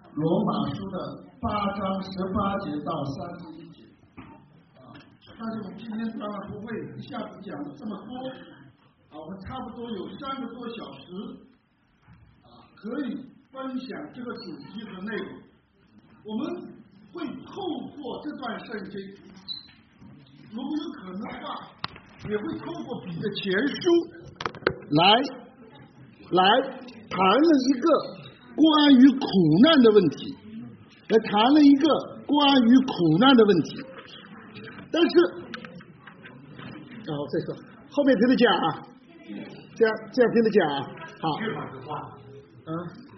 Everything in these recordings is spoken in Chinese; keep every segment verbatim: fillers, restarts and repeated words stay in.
罗马书的八章十八节到三十一节啊。但是我们今天当然不会一下子讲的这么多啊，我们差不多有三个多小时啊，可以分享这个主题和内容。我们会透过这段圣经，如果有可能的话，也会透过彼得前书来来谈了一个关于苦难的问题，来谈了一个关于苦难的问题。但是，然后再说后面听得讲啊，这样这样听得讲啊，好。最好的话，啊，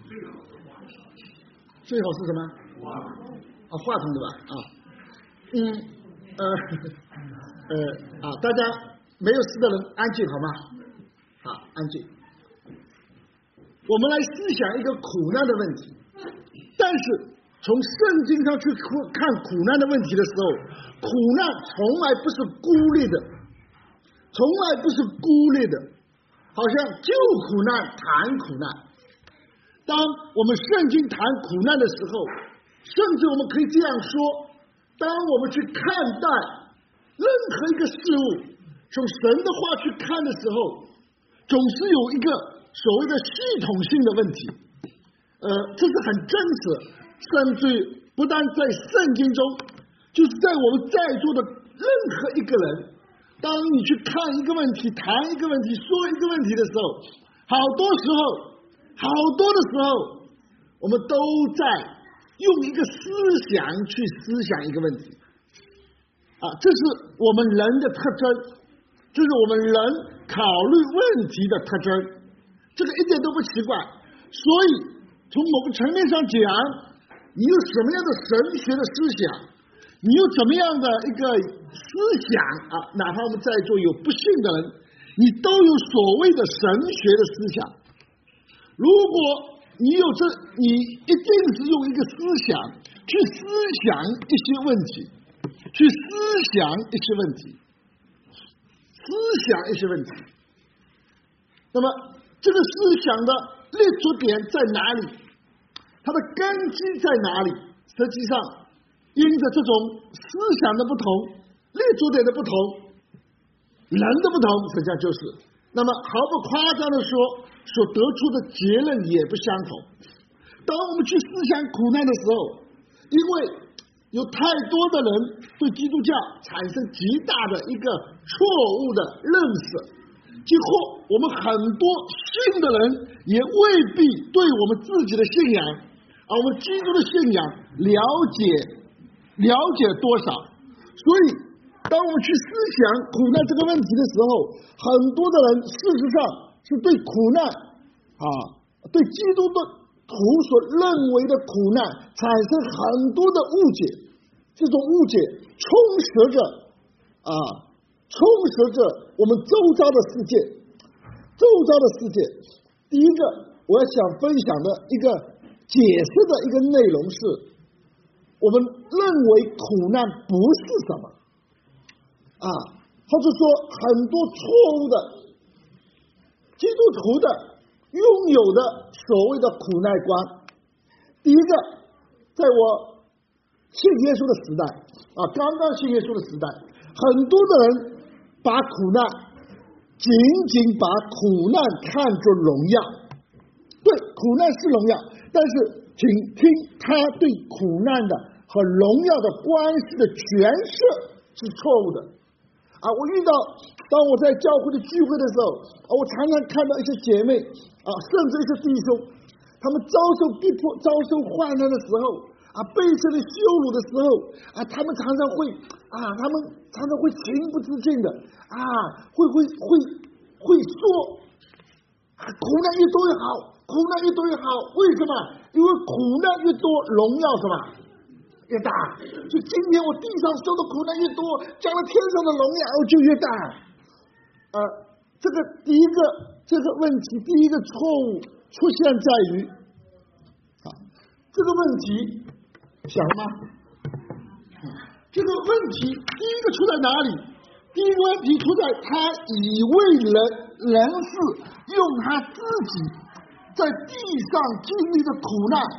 最好是什么？话筒。啊，话筒对吧？啊，嗯，呃，呃啊，大家没有事的人安静好吗？好，安静。我们来思想一个苦难的问题，但是从圣经上去看苦难的问题的时候，苦难从来不是孤立的，从来不是孤立的，好像救苦难谈苦难。当我们圣经谈苦难的时候，甚至我们可以这样说，当我们去看待任何一个事物，从神的话去看的时候，总是有一个所谓的系统性的问题，呃，这是很真实，甚至不但在圣经中，就是在我们在座的任何一个人，当你去看一个问题、谈一个问题、说一个问题的时候，好多时候，好多的时候，我们都在用一个思想去思想一个问题，啊，这是我们人的特征，这是我们人考虑问题的特征。这个一点都不奇怪，所以从某个层面上讲，你有什么样的神学的思想，你有怎么样的一个思想啊，哪怕我们在座有不信的人，你都有所谓的神学的思想。如果你有这，你一定是用一个思想去思想一些问题，去思想一些问题，思想一些问题。那么这个思想的立足点在哪里？它的根基在哪里？实际上，因着这种思想的不同，立足点的不同，人的不同，实际上就是，那么毫不夸张的说，所得出的结论也不相同。当我们去思想苦难的时候，因为有太多的人对基督教产生极大的一个错误的认识，几乎我们很多信的人也未必对我们自己的信仰，而我们基督的信仰了解了解多少。所以当我们去思想苦难这个问题的时候，很多的人事实上是对苦难啊，对基督的徒所认为的苦难产生很多的误解，这种误解充实着啊充实着我们周遭的世界，周遭的世界。第一个我要想分享的一个解释的一个内容是，我们认为苦难不是什么啊，或者说很多错误的基督徒的拥有的所谓的苦难观。第一个，在我信耶稣的时代啊，刚刚信耶稣的时代，很多的人把苦难仅仅把苦难看作荣耀，对，苦难是荣耀，但是请听他对苦难的和荣耀的关系的诠释是错误的啊！我遇到当我在教会的聚会的时候啊，我常常看到一些姐妹啊，甚至一些弟兄，他们遭受逼迫、遭受患难的时候啊，被这里羞辱的时候啊，他们常常会啊，他们常常会情不自禁的啊，会会会会说啊，苦难越多越好，苦难越多越好。为什么？因为苦难越多，荣耀什么越大。所以今天我地上受的苦难越多，将来天上的荣耀就越大。呃，这个第一个这个问题，第一个错误出现在于啊，这个问题。想了吗？这个问题第一个出在哪里？第一个问题出在他以为人人是用他自己在地上经历的苦难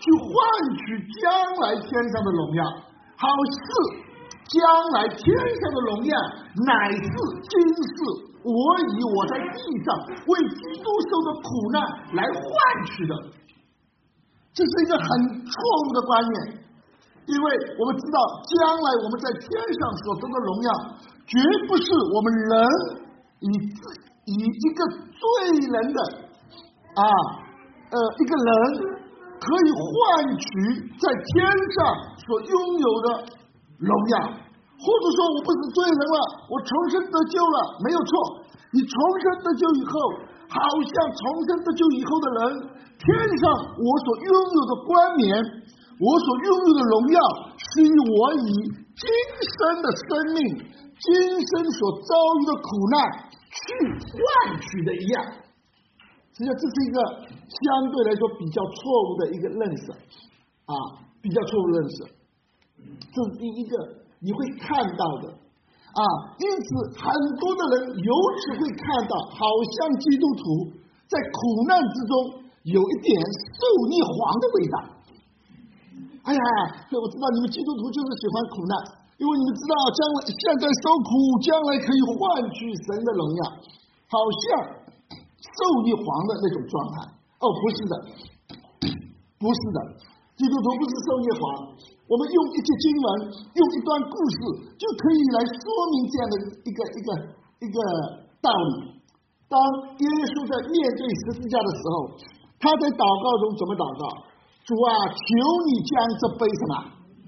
去换取将来天上的荣耀，好似将来天上的荣耀乃是今世我以我在地上为基督受的苦难来换取的。这是一个很错误的观念，因为我们知道将来我们在天上所得的荣耀绝不是我们人以以一个罪人的啊呃一个人可以换取在天上所拥有的荣耀，或者说我不是罪人了，我重生得救了，没有错。你重生得救以后，好像重生得救以后的人，天上我所拥有的冠冕，我所拥有的荣耀，是以我以今生的生命，今生所遭遇的苦难去换取的一样。实际上这是一个相对来说比较错误的一个认识啊，比较错误的认识。这是第一个你会看到的啊，因此很多的人由此会看到，好像基督徒在苦难之中有一点受逆黄的味道。哎呀，我知道你们基督徒就是喜欢苦难，因为你们知道将来现在受苦，将来可以换取神的荣耀，好像受逆黄的那种状态。哦，不是的，不是的，基督徒不是受逆黄。我们用一节经文，用一段故事，就可以来说明这样的一个一个一个道理。当耶稣在面对十字架的时候，他在祷告中怎么祷告？主啊，求你将这杯什么？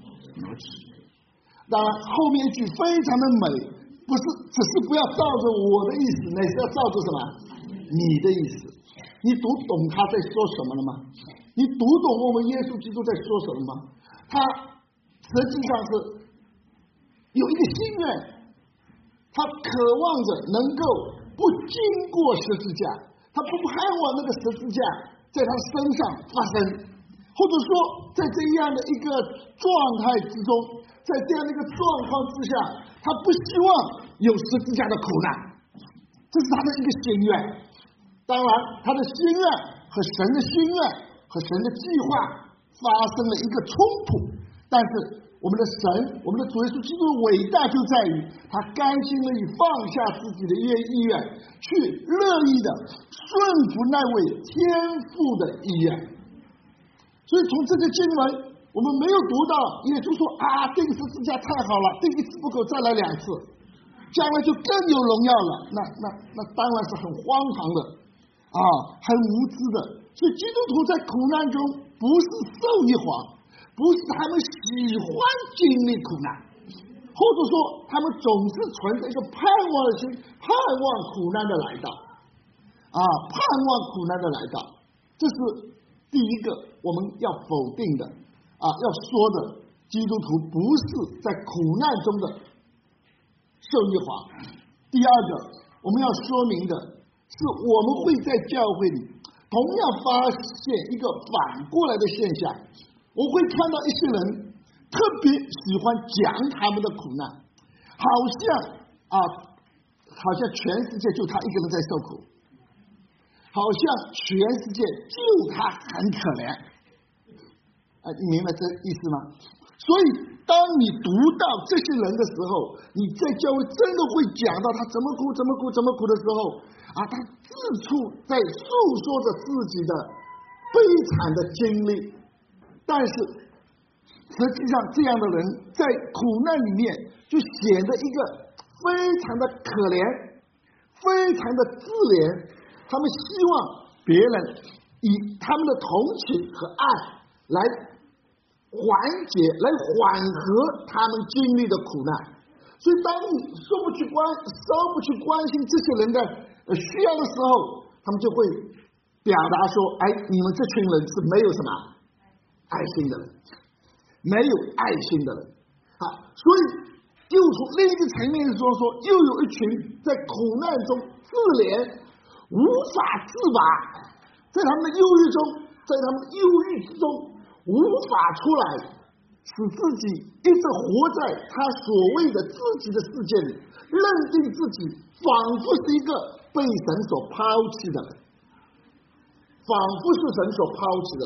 当然，后面一句非常的美，不是只是不要照着我的意思，乃是要照着什么？你的意思。你读懂他在说什么了吗？你读懂我们耶稣基督在说什么吗？他实际上是有一个心愿，他渴望着能够不经过十字架，他不盼望那个十字架在他身上发生，或者说在这样的一个状态之中，在这样的一个状况之下，他不希望有十字架的苦难，这是他的一个心愿。当然他的心愿和神的心愿和神的计划发生了一个冲突，但是我们的神，我们的主耶稣基督的伟大就在于他甘心乐意放下自己的意愿，去乐意的顺服那位天父的意愿。所以从这个经文我们没有读到耶稣说啊，钉十字架太好了，钉一次不够，再来两次，将来就更有荣耀了。那那那当然是很荒唐的啊，很无知的。所以基督徒在苦难中不是受逆黄，不是他们喜欢经历苦难，或者说他们总是存着一个盼望的心，盼望苦难的来到啊，盼望苦难的来到。这是第一个我们要否定的啊，要说的，基督徒不是在苦难中的受逆黄。第二个我们要说明的是，我们会在教会里同样发现一个反过来的现象，我会看到一些人特别喜欢讲他们的苦难，好像啊，好像全世界就他一个人在受苦，好像全世界就他很可怜。啊，你明白这意思吗？所以当你读到这些人的时候，你在教会真的会讲到他怎么苦怎么苦怎么苦的时候啊，他自处在诉说着自己的悲惨的经历，但是实际上这样的人在苦难里面就显得一个非常的可怜，非常的自怜，他们希望别人以他们的同情和爱来缓解，来缓和他们经历的苦难。所以当你说不去关稍不去关心这些人的需要的时候，他们就会表达说，哎，你们这群人是没有什么爱心的人，没有爱心的人啊。所以又从另一个层面说说，又有一群在苦难中自怜无法自拔，在他们的忧郁中，在他们的忧郁之中无法出来，使自己一直活在他所谓的自己的世界里，认定自己仿佛是一个被神所抛弃的人，仿佛是神所抛弃的人。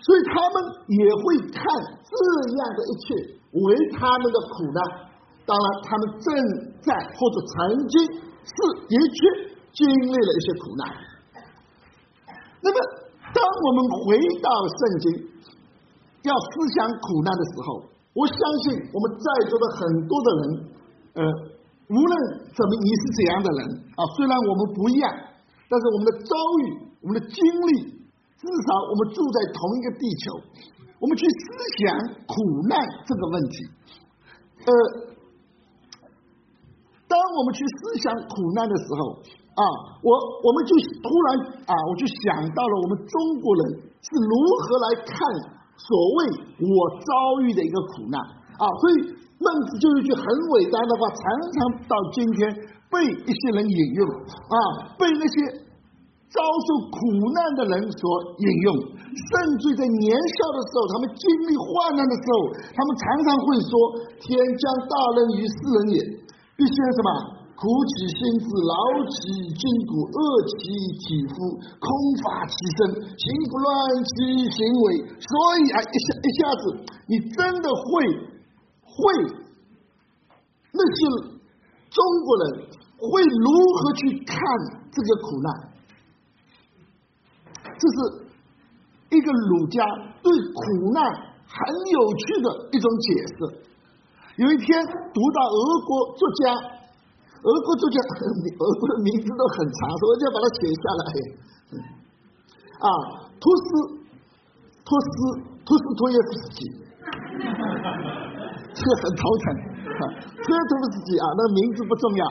所以他们也会看这样的一切为他们的苦难。当然，他们正在或者曾经是的确经历了一些苦难。那么，当我们回到圣经，要思想苦难的时候，我相信我们在座的很多的人，呃，无论怎么你是怎样的人啊，虽然我们不一样，但是我们的遭遇、我们的经历，至少我们住在同一个地球，我们去思想苦难这个问题。呃，当我们去思想苦难的时候啊，我我们就突然啊，我就想到了我们中国人是如何来看所谓我遭遇的一个苦难啊，所以孟子就有一句很伟大的话，常常到今天被一些人引用啊，被那些遭受苦难的人所引用，甚至在年少的时候，他们经历患难的时候，他们常常会说：“天将大任于斯人也，必先什么？苦其心志，劳其筋骨，饿其体肤，空乏其身，行不乱其行为。”所以啊，一下一下子，你真的会会那些中国人会如何去看这个苦难？这是一个儒家对苦难很有趣的一种解释。有一天读到俄国作家，俄国作家俄国的名字都很长，所以我就要把它写下来。啊，托斯托斯托斯托耶夫斯基，这个很头疼。托耶夫斯基啊，那个名字不重要。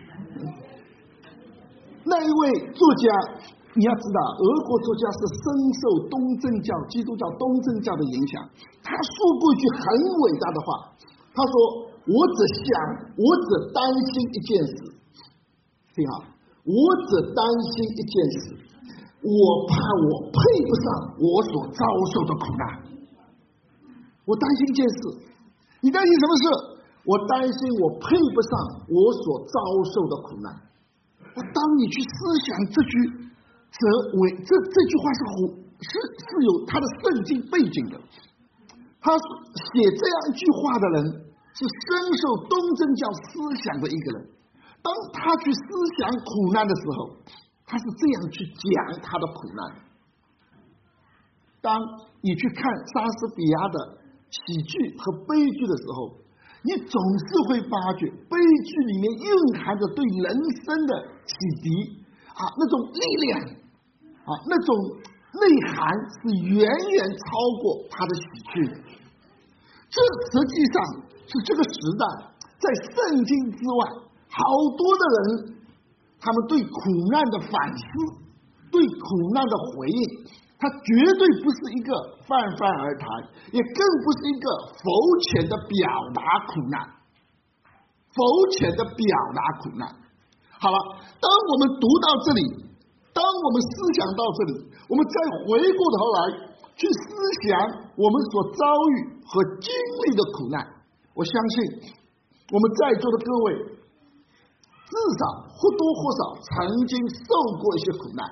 那一位作家，你要知道，俄国作家是深受东正教、基督教东正教的影响。他说过一句很伟大的话，他说：“我只想，我只担心一件事，听好，我只担心一件事，我怕我配不上我所遭受的苦难。我担心一件事，你担心什么事？我担心我配不上我所遭受的苦难。”当你去思想这句。则为这这句话是是是有他的圣经背景的。他写这样一句话的人是深受东正教思想的一个人。当他去思想苦难的时候，他是这样去讲他的苦难。当你去看莎士比亚的喜剧和悲剧的时候，你总是会发觉悲剧里面蕴含着对人生的启迪啊，那种力量。啊，那种内涵是远远超过他的喜剧。这实际上是这个时代在圣经之外，好多的人，他们对苦难的反思，对苦难的回应，他绝对不是一个泛泛而谈，也更不是一个肤浅的表达苦难，肤浅的表达苦难。好了，当我们读到这里。当我们思想到这里，我们再回过头来去思想我们所遭遇和经历的苦难，我相信我们在座的各位至少或多或少曾经受过一些苦难。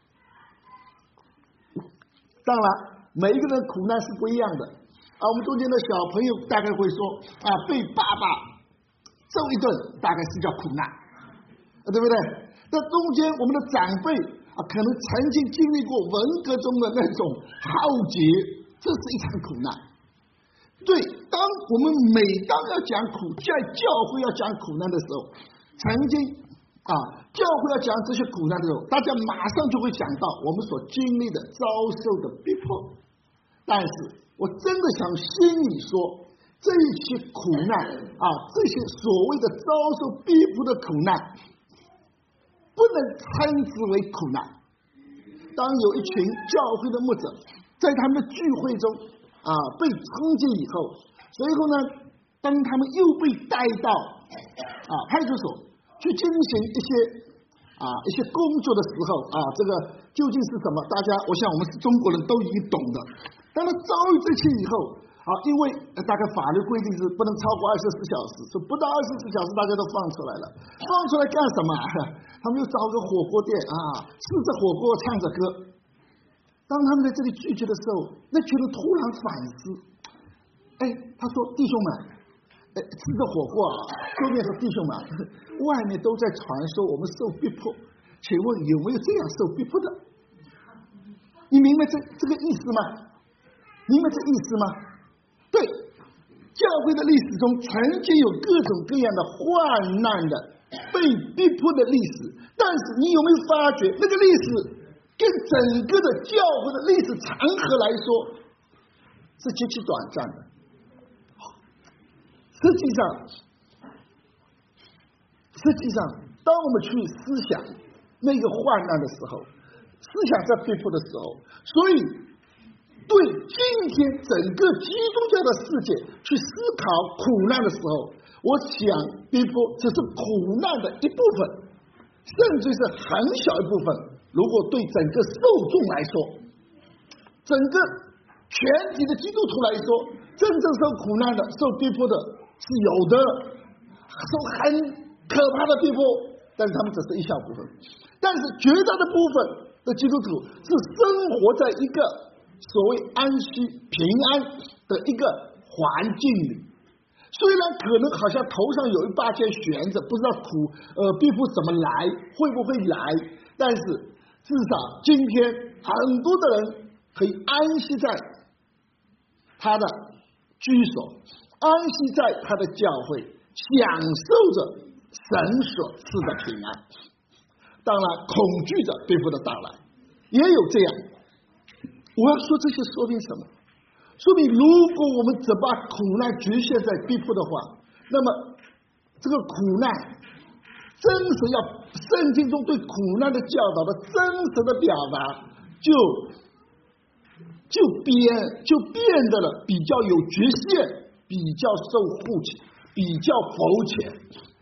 当然每一个人苦难是不一样的啊，我们中间的小朋友大概会说啊，被爸爸揍一顿大概是叫苦难，对不对？那中间我们的长辈啊，可能曾经经历过文革中的那种浩劫，这是一场苦难。对，当我们每当要讲苦，在教会要讲苦难的时候，曾经啊，教会要讲这些苦难的时候，大家马上就会想到我们所经历的遭受的逼迫。但是我真的想心里说，这些苦难啊，这些所谓的遭受逼迫的苦难，不能称之为苦难。当有一群教会的牧者在他们的聚会中啊被冲击以后，随后呢，当他们又被带到啊派出所去进行一些啊一些工作的时候啊，这个究竟是什么？大家，我想我们是中国人都已经懂的。当他遭遇这些以后，啊，因为大概法律规定是不能超过二十四小时，说不到二十四小时大家都放出来了，放出来干什么？他们又找个火锅店啊，吃着火锅唱着歌。当当他们在这里聚集的时候，那群人突然反思，哎，他说弟兄们，哎，吃着火锅啊，后面是弟兄们，外面都在传说我们受逼迫，请问有没有这样受逼迫的？你明白这这个意思吗？明白这意思吗？对，教会的历史中曾经有各种各样的患难的被逼迫的历史，但是你有没有发觉那个历史跟整个的教会的历史长河来说是极其短暂的？实际上实际上当我们去思想那个患难的时候，思想在逼迫的时候，所以对今天整个基督教的世界去思考苦难的时候，我想逼迫只是苦难的一部分，甚至是很小一部分。如果对整个受众来说，整个全体的基督徒来说，真正受苦难的、受逼迫的是有的，受很可怕的逼迫，但是他们只是一小部分。但是绝大的部分的基督徒是生活在一个所谓安息平安的一个环境里，虽然可能好像头上有一把剑悬着，不知道苦呃逼迫怎么来，会不会来，但是至少今天很多的人可以安息在他的居所，安息在他的教会，享受着神所赐的平安。当然恐惧着逼迫的到来，也有这样。我要说这些说明什么？说明如果我们只把苦难局限在逼迫的话，那么这个苦难真实要圣经中对苦难的教导的真实的表达，就就变就变得了比较有局限，比较受护气，比较肤浅。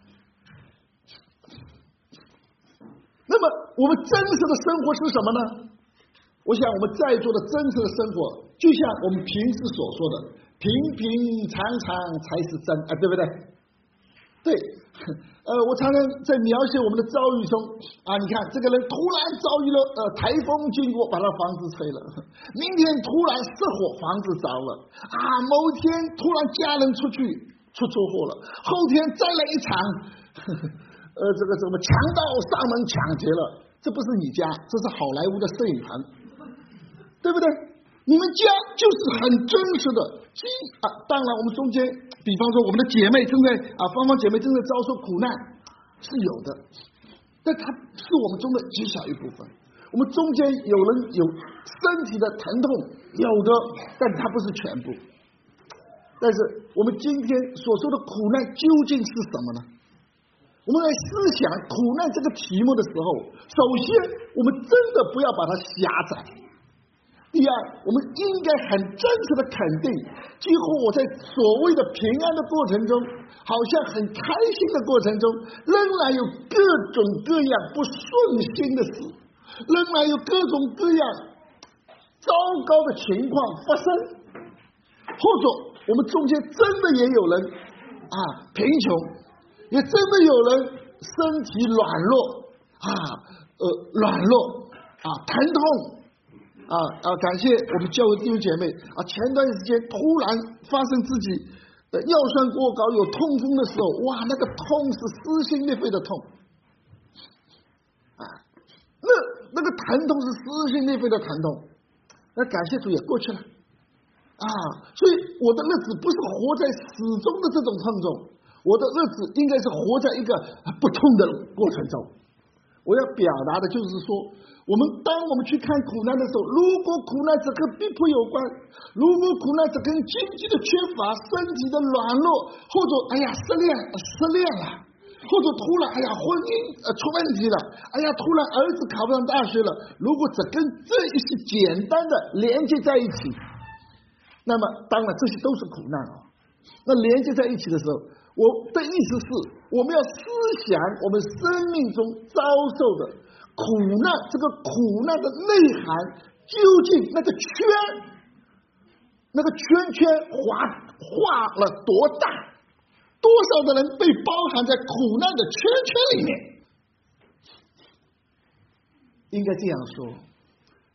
那么我们真实的生活是什么呢？我想我们在座的真实的生活，就像我们平时所说的平平常常才是真啊，对不对？对，呃，我常常在描写我们的遭遇中啊，你看这个人突然遭遇了呃台风经过，把他房子吹了；明天突然失火，房子着了；啊，某天突然家人出去出车祸了；后天再来一场，呵呵呃，这个什么强盗上门抢劫了。这不是你家，这是好莱坞的摄影棚，对不对？你们家就是很真实的啊。当然，我们中间，比方说我们的姐妹正在啊，芳芳姐妹正在遭受苦难，是有的，但它是我们中的极小一部分。我们中间有人有身体的疼痛，有的，但它不是全部。但是我们今天所说的苦难究竟是什么呢？我们来思想苦难这个题目的时候，首先我们真的不要把它狭窄。第二，我们应该很真实的肯定，几乎我在所谓的平安的过程中，好像很开心的过程中，仍然有各种各样不顺心的事，仍然有各种各样糟糕的情况发生，或者我们中间真的也有人啊贫穷。也真的有人身体软弱啊，呃，软弱啊，疼痛啊啊！感谢我们教会弟兄姐妹啊，前段时间突然发生自己的药酸过高有痛风的时候，哇，那个痛是撕心裂肺的痛啊，那那个疼痛是撕心裂肺的疼痛。那感谢主也过去了啊，所以我的日子不是活在始终的这种痛中。我的日子应该是活在一个不痛的过程中。我要表达的就是说，我们当我们去看苦难的时候，如果苦难只跟逼迫有关，如果苦难只跟经济的缺乏、身体的软弱，或者哎呀失恋失恋了，或者突然哎呀婚姻呃出问题了，哎呀突然儿子考不上大学了，如果只跟这一些简单的连接在一起，那么当然这些都是苦难啊。那连接在一起的时候，我的意思是，我们要思想我们生命中遭受的苦难，这个苦难的内涵究竟那个圈，那个圈圈画画了多大？多少的人被包含在苦难的圈圈里面？应该这样说，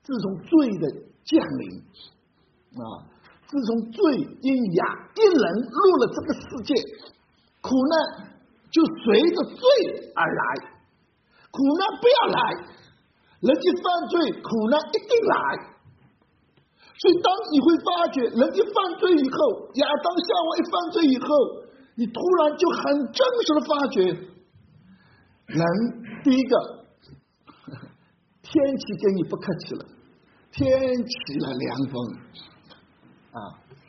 自从罪的降临啊，自从罪因亚一人入了这个世界，苦难就随着罪而来。苦难不要来，人一犯罪，苦难一定来。所以当你会发觉人一犯罪以后，亚当夏娃一犯罪以后，你突然就很真实的发觉，人第一个天气跟你不客气了，天起了凉风啊，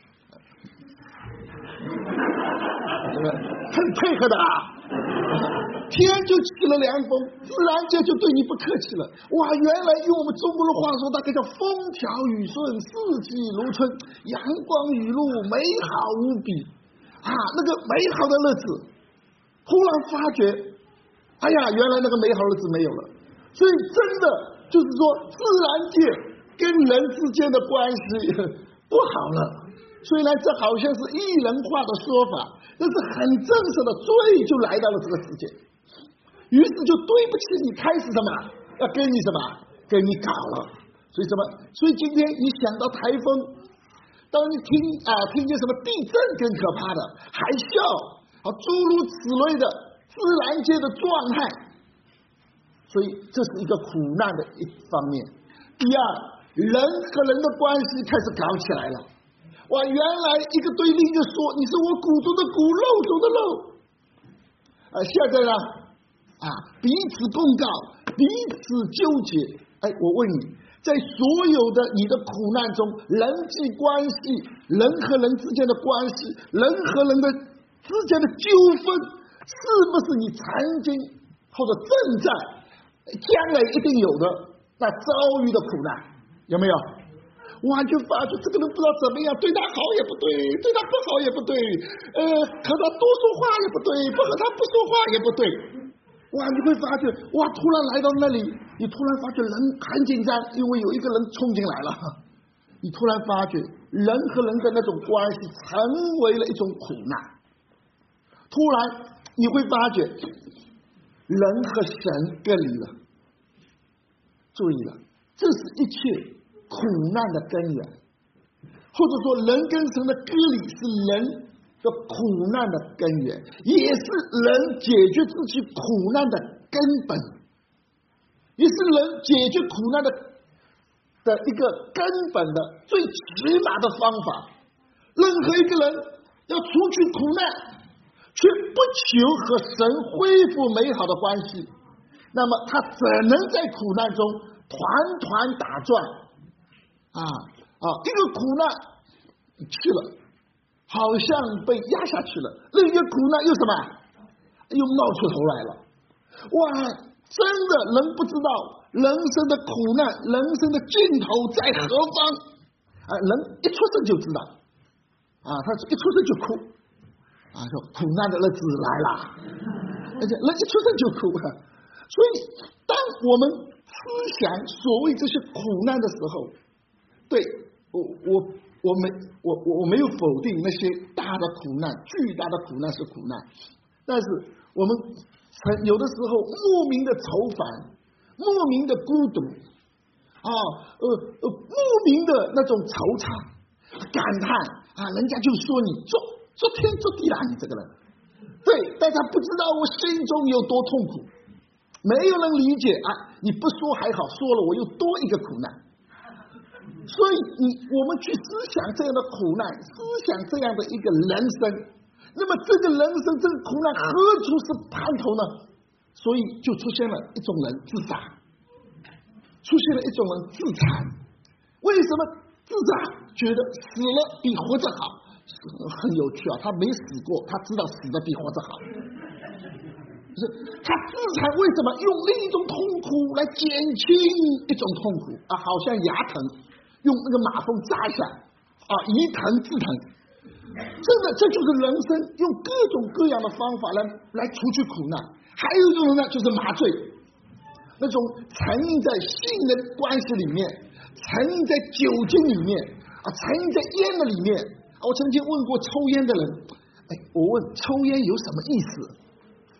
很配合的啊，天就起了凉风，自然界就对你不客气了。哇，原来用我们中国的话说，大概叫风调雨顺，四季如春，阳光雨露，美好无比啊！那个美好的日子，忽然发觉，哎呀，原来那个美好日子没有了。所以真的就是说，自然界跟人之间的关系不好了。虽然这好像是艺人化的说法，但是很正式的罪就来到了这个世界，于是就对不起你，开始什么要跟你什么跟你搞了。所以什么？所以今天你想到台风，当你听啊听见什么地震更可怕的海啸啊，诸如此类的自然界的状态，所以这是一个苦难的一方面。第二，人和人的关系开始搞起来了。哇，原来一个对另一个说你是我骨中的骨，肉中的肉啊，现在呢啊彼此公告，彼此纠结。哎，我问你，在所有的你的苦难中，人际关系，人和人之间的关系，人和人的之间的纠纷，是不是你曾经或者正在将来一定有的那遭遇的苦难？有没有？哇，就发觉这个人不知道怎么样，对他好也不对，对他不好也不对，呃，和他多说话也不对，不和他不说话也不对。哇，你会发觉，哇，突然来到那里，你突然发觉人很紧张，因为有一个人冲进来了。你突然发觉人和人的那种关系成为了一种苦难。突然你会发觉人和神隔离了。注意了，这是一切苦难的根源，或者说人跟神的割离是人的苦难的根源，也是人解决自己苦难的根本，也是人解决苦难的的一个根本的最起码的方法。任何一个人要除去苦难，却不求和神恢复美好的关系，那么他怎能在苦难中团团打转啊啊！一个苦难去了，好像被压下去了；另一个苦难又什么？又冒出头来了。哇！真的，人不知道人生的苦难，人生的尽头在何方啊！人一出生就知道啊，他一出生就哭啊，说苦难的日子来了，而且人一出生就哭了。所以，当我们思想所谓这些苦难的时候，对我我我没我我没有否定那些大的苦难，巨大的苦难是苦难，但是我们有的时候莫名的愁烦，莫名的孤独啊，呃呃，莫名的那种惆怅、感叹啊，人家就说你做做天做地啦，你这个人，对，但他不知道我心中有多痛苦，没有人理解啊，你不说还好，说了我又多一个苦难。所以你我们去思想这样的苦难，思想这样的一个人生，那么这个人生这个苦难何处是盼头呢？所以就出现了一种人自杀，出现了一种人自残。为什么自杀？觉得死了比活着好，很有趣啊！他没死过，他知道死的比活着好。是他自残，为什么？用另一种痛苦来减轻一种痛苦啊，好像牙疼。用那个马蜂扎一下啊，一疼自疼，真的这就是人生用各种各样的方法来来除去苦难。还有一种呢，就是麻醉，那种沉溺在性的关系里面，沉溺在酒精里面啊，沉溺在烟的里面。我曾经问过抽烟的人，哎，我问抽烟有什么意思啊？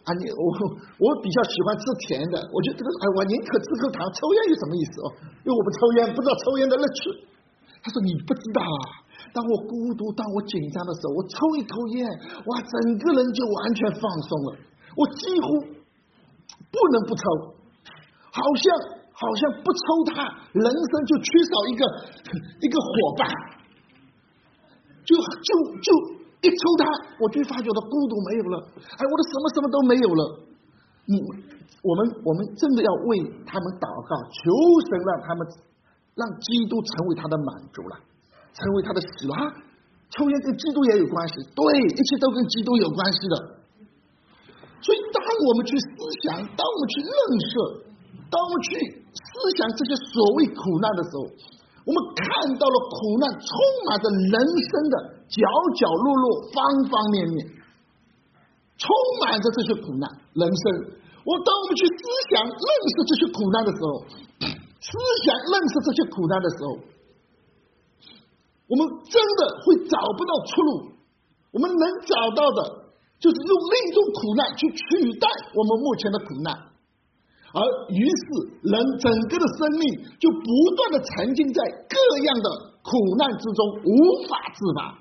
啊，你我我比较喜欢吃甜的，我觉得这个哎，我宁可吃口糖，抽烟有什么意思哦？因为我不抽烟，不知道抽烟的乐趣。他说你不知道啊，当我孤独、当我紧张的时候，我抽一口烟，哇，整个人就完全放松了，我几乎不能不抽，好像好像不抽它，人生就缺少一个一个伙伴，就就就。一抽它，我就发觉到孤独没有了，哎，我的什么什么都没有了。嗯，我们我们真的要为他们祷告，求神让他们让基督成为他的满足了，成为他的喜乐。啊，抽烟跟基督也有关系，对，一切都跟基督有关系的。所以，当我们去思想，当我们去认识，当我们去思想这些所谓苦难的时候，我们看到了苦难充满着人生的角角落落、方方面面，充满着这些苦难。人生，我当我们去思想、认识这些苦难的时候，思想、认识这些苦难的时候，我们真的会找不到出路。我们能找到的，就是用另一种苦难去取代我们目前的苦难。而于是人整个的生命就不断的沉浸在各样的苦难之中，无法自拔。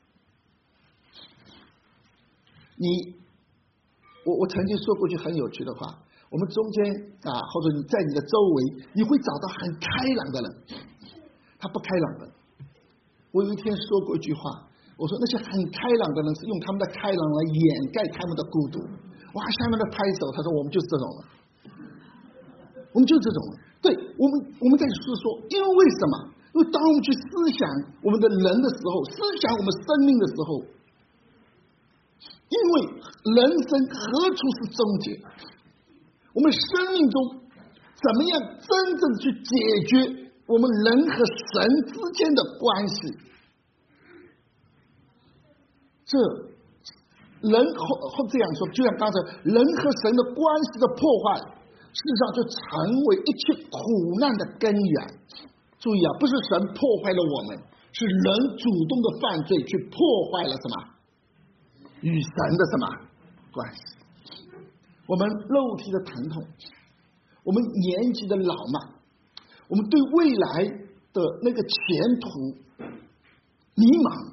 你我我曾经说过句很有趣的话，我们中间啊，或者你在你的周围，你会找到很开朗的人，他不开朗的。我有一天说过一句话，我说那些很开朗的人是用他们的开朗来掩盖他们的孤独。哇，下面的拍手，他说我们就是这种人。我们就这种，对我们我们在说说，因为为什么？因为当我们去思想我们的人的时候，思想我们生命的时候，因为人生何处是终结？我们生命中怎么样真正去解决我们人和神之间的关系？这人或或这样说，就像刚才人和神的关系的破坏。事实上，就成为一切苦难的根源。注意啊，不是神破坏了我们，是人主动的犯罪去破坏了什么？与神的什么关系？我们肉体的疼痛，我们年纪的老迈，我们对未来的那个前途迷茫，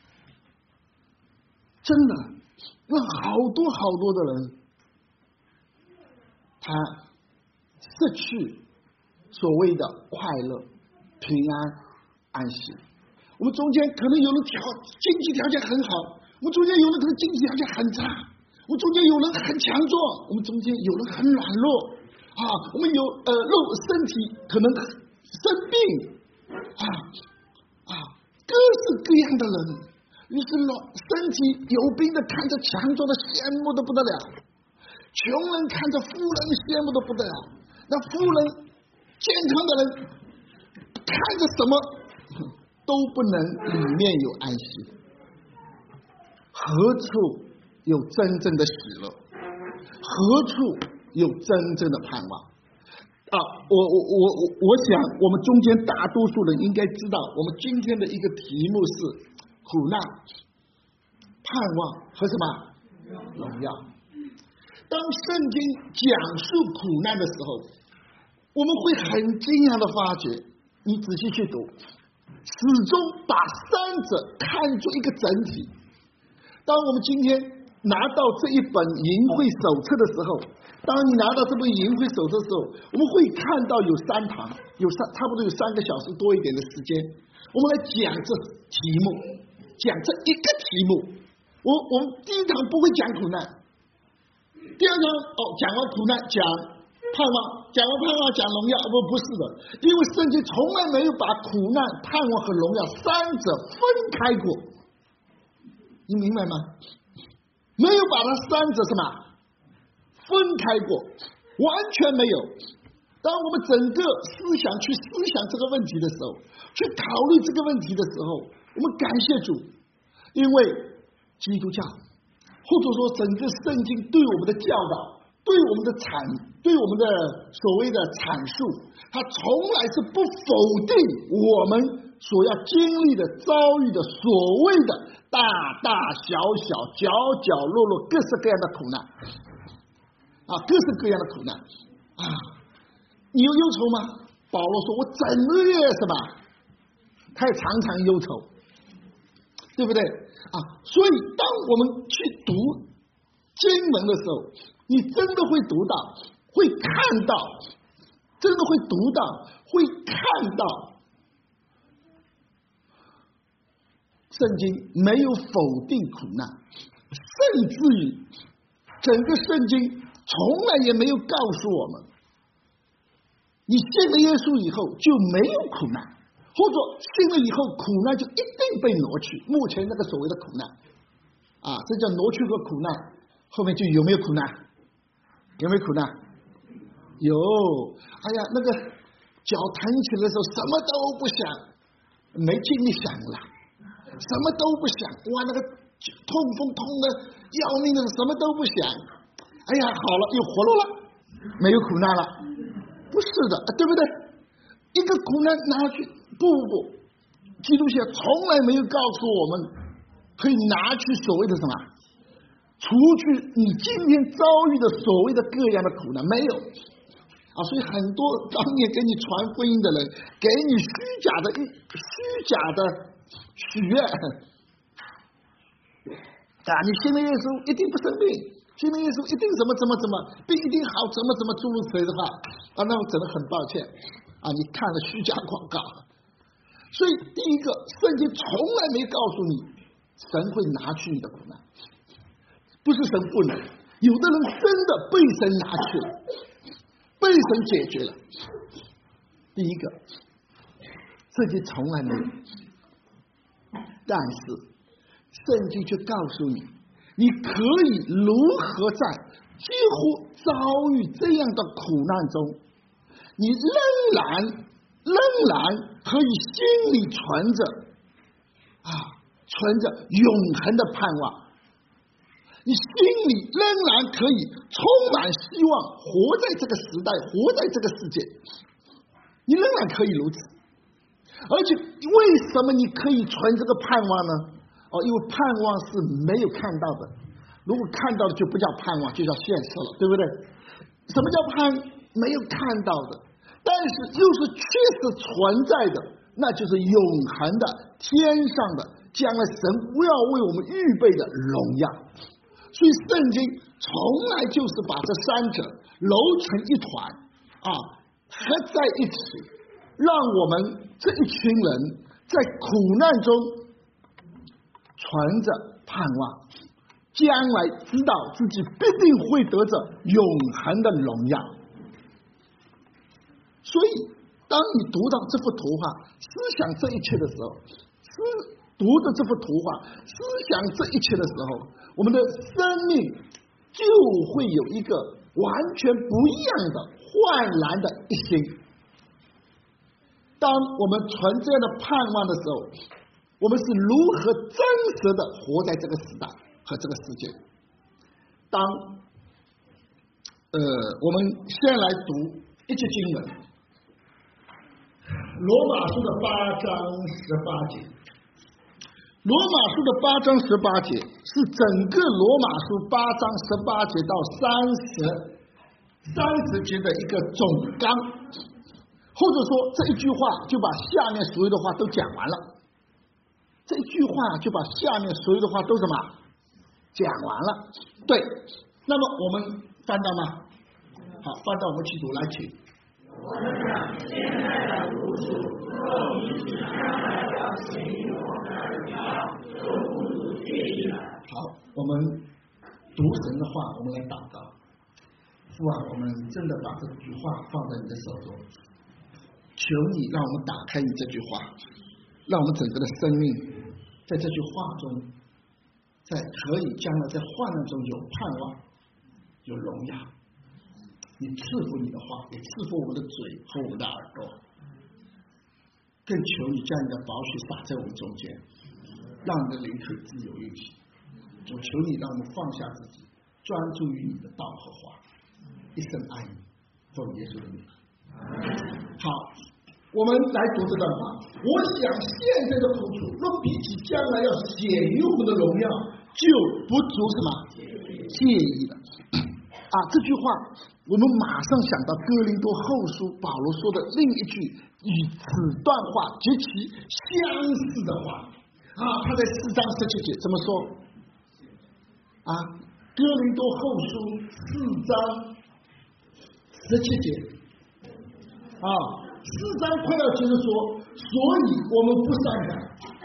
真的让好多好多的人，他。失去所谓的快乐、平安、安息。我们中间可能有人条经济条件很好，我们中间有人可能经济条件很差，我们中间有人很强壮，我们中间有人很软弱啊，我们有呃肉身体可能生病啊啊，各式各样的人。于是老身体有病的看着强壮的羡慕的不得了，穷人看着富人羡慕的不得了。那富人、健康的人看着什么都不能里面有安息，何处有真正的喜乐？何处有真正的盼望？啊，我我我我我想，我们中间大多数人应该知道，我们今天的一个题目是苦难、盼望和什么荣耀。当圣经讲述苦难的时候，我们会很惊讶的发觉，你仔细去读，始终把三者看作一个整体。当我们今天拿到这一本淫会手册的时候，当你拿到这本淫会手册的时候，我们会看到有三堂，有三差不多有三个小时多一点的时间，我们来讲这题目，讲这一个题目。我我们第一堂不会讲苦难。第二堂哦，讲完苦难讲盼望，讲完盼望讲荣耀，不不是的，因为圣经从来没有把苦难、盼望和荣耀三者分开过，你明白吗？没有把它三者什么分开过，完全没有。当我们整个思想去思想这个问题的时候，去考虑这个问题的时候，我们感谢主，因为基督教。或者说整个圣经对我们的教导，对我们的阐，对我们的所谓的阐述，它从来是不否定我们所要经历的遭遇的所谓的大大小小角角落落各式各样的苦难。 啊，各式各样的苦难啊。你有忧愁吗？保罗说：“我整日是吧？他也常常忧愁，对不对啊？”所以，当我们去读经文的时候，你真的会读到，会看到，真的会读到，会看到，圣经没有否定苦难，甚至于整个圣经从来也没有告诉我们，你信了耶稣以后就没有苦难，或者信了以后苦难就一定被挪去。目前那个所谓的苦难啊，这叫挪去个苦难，后面就有没有苦难？有没有苦难？有。哎呀，那个脚疼起来的时候什么都不想，没精力想了，什么都不想，哇，那个痛风痛的要命的，什么都不想。哎呀，好了，又活络了，没有苦难了。不是的，对不对？一个苦难拿去，不不不，基督教从来没有告诉我们可以拿去所谓的什么，除去你今天遭遇的所谓的各样的苦难，没有啊。所以很多当年给你传福音的人，给你虚假的虚假的许愿啊，你信了耶稣一定不生病，信了耶稣一定怎么怎么怎么，病一定好，怎么怎么诸如此类的话啊，那我真的很抱歉啊，你看了虚假广告。所以第一个，圣经从来没告诉你神会拿去你的苦难，不是神不能，有的人真的被神拿去了，被神解决了。第一个，圣经从来没有，但是圣经却告诉你，你可以如何在几乎遭遇这样的苦难中，你仍然仍然可以心里存着啊，存着永恒的盼望，你心里仍然可以充满希望，活在这个时代，活在这个世界，你仍然可以如此。而且为什么你可以存这个盼望呢？哦，因为盼望是没有看到的，如果看到的就不叫盼望，就叫现实了，对不对？什么叫盼？没有看到的，但是又是确实存在的，那就是永恒的天上的将来神要为我们预备的荣耀。所以圣经从来就是把这三者揉成一团啊，合在一起，让我们这一群人在苦难中存着盼望，将来知道自己必定会得着永恒的荣耀。所以当你读到这幅图画，思想这一切的时候，思读着这幅图画，思想这一切的时候，我们的生命就会有一个完全不一样的焕然的一心。当我们存这样的盼望的时候，我们是如何真实的活在这个时代和这个世界。当呃，我们先来读一节经文，罗马书的八章十八节。罗马书的八章十八节是整个罗马书八章十八节到三十三十节的一个总纲，或者说这一句话就把下面所有的话都讲完了。这一句话就把下面所有的话都什么讲完了。对，那么我们翻到吗？好，翻到我们去读，来请。我们想现在的苦楚，若你指将来要显于我们的荣耀，就不足介意了。好，我们读神的话，我们来祷告。父啊，我们真的把这句话放在你的手中，求你让我们打开你这句话，让我们整个的生命在这句话中，在可以将来在患难中有盼望，有荣耀。你赐福你的话，也赐福我们的嘴和我们的耳朵，更求你将你的宝血洒在我们中间，让你的灵可以自由运行。我求你让我们放下自己，专注于你的道和话，一生爱你，奉耶稣的名。好，我们来读这段话。我想现在的苦楚，若比起将来要显于我们的荣耀，就不足什么介意了。 啊，这句话我们马上想到哥林多后书保罗说的另一句与此段话极其相似的话啊，他在四章十七节怎么说啊？哥林多后书四章十七节啊，四章快要接着说，所以我们不伤感，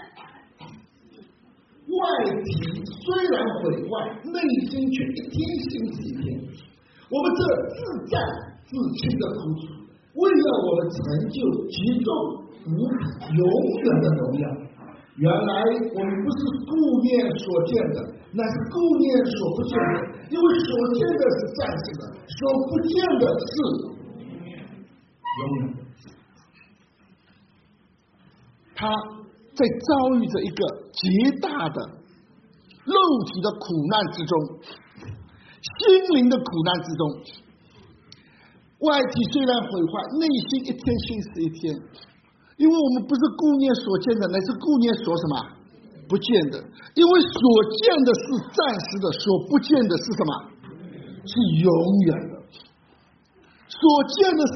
外体虽然毁坏，内心却一天新似一天。我们这自战自清的苦楚，为了我们成就极重无比永远的荣耀。原来我们不是顾念所见的，乃是顾念所不见的，因为所见的是暂时的，所不见的是永远的。他在遭遇着一个极大的肉体的苦难之中，心灵的苦难之中，外体虽然毁坏，内心一天新似一天。因为我们不是顾念所见的，乃是顾念所什么不见的。因为所见的是暂时的，所不见的是什么？是永远的。所见的是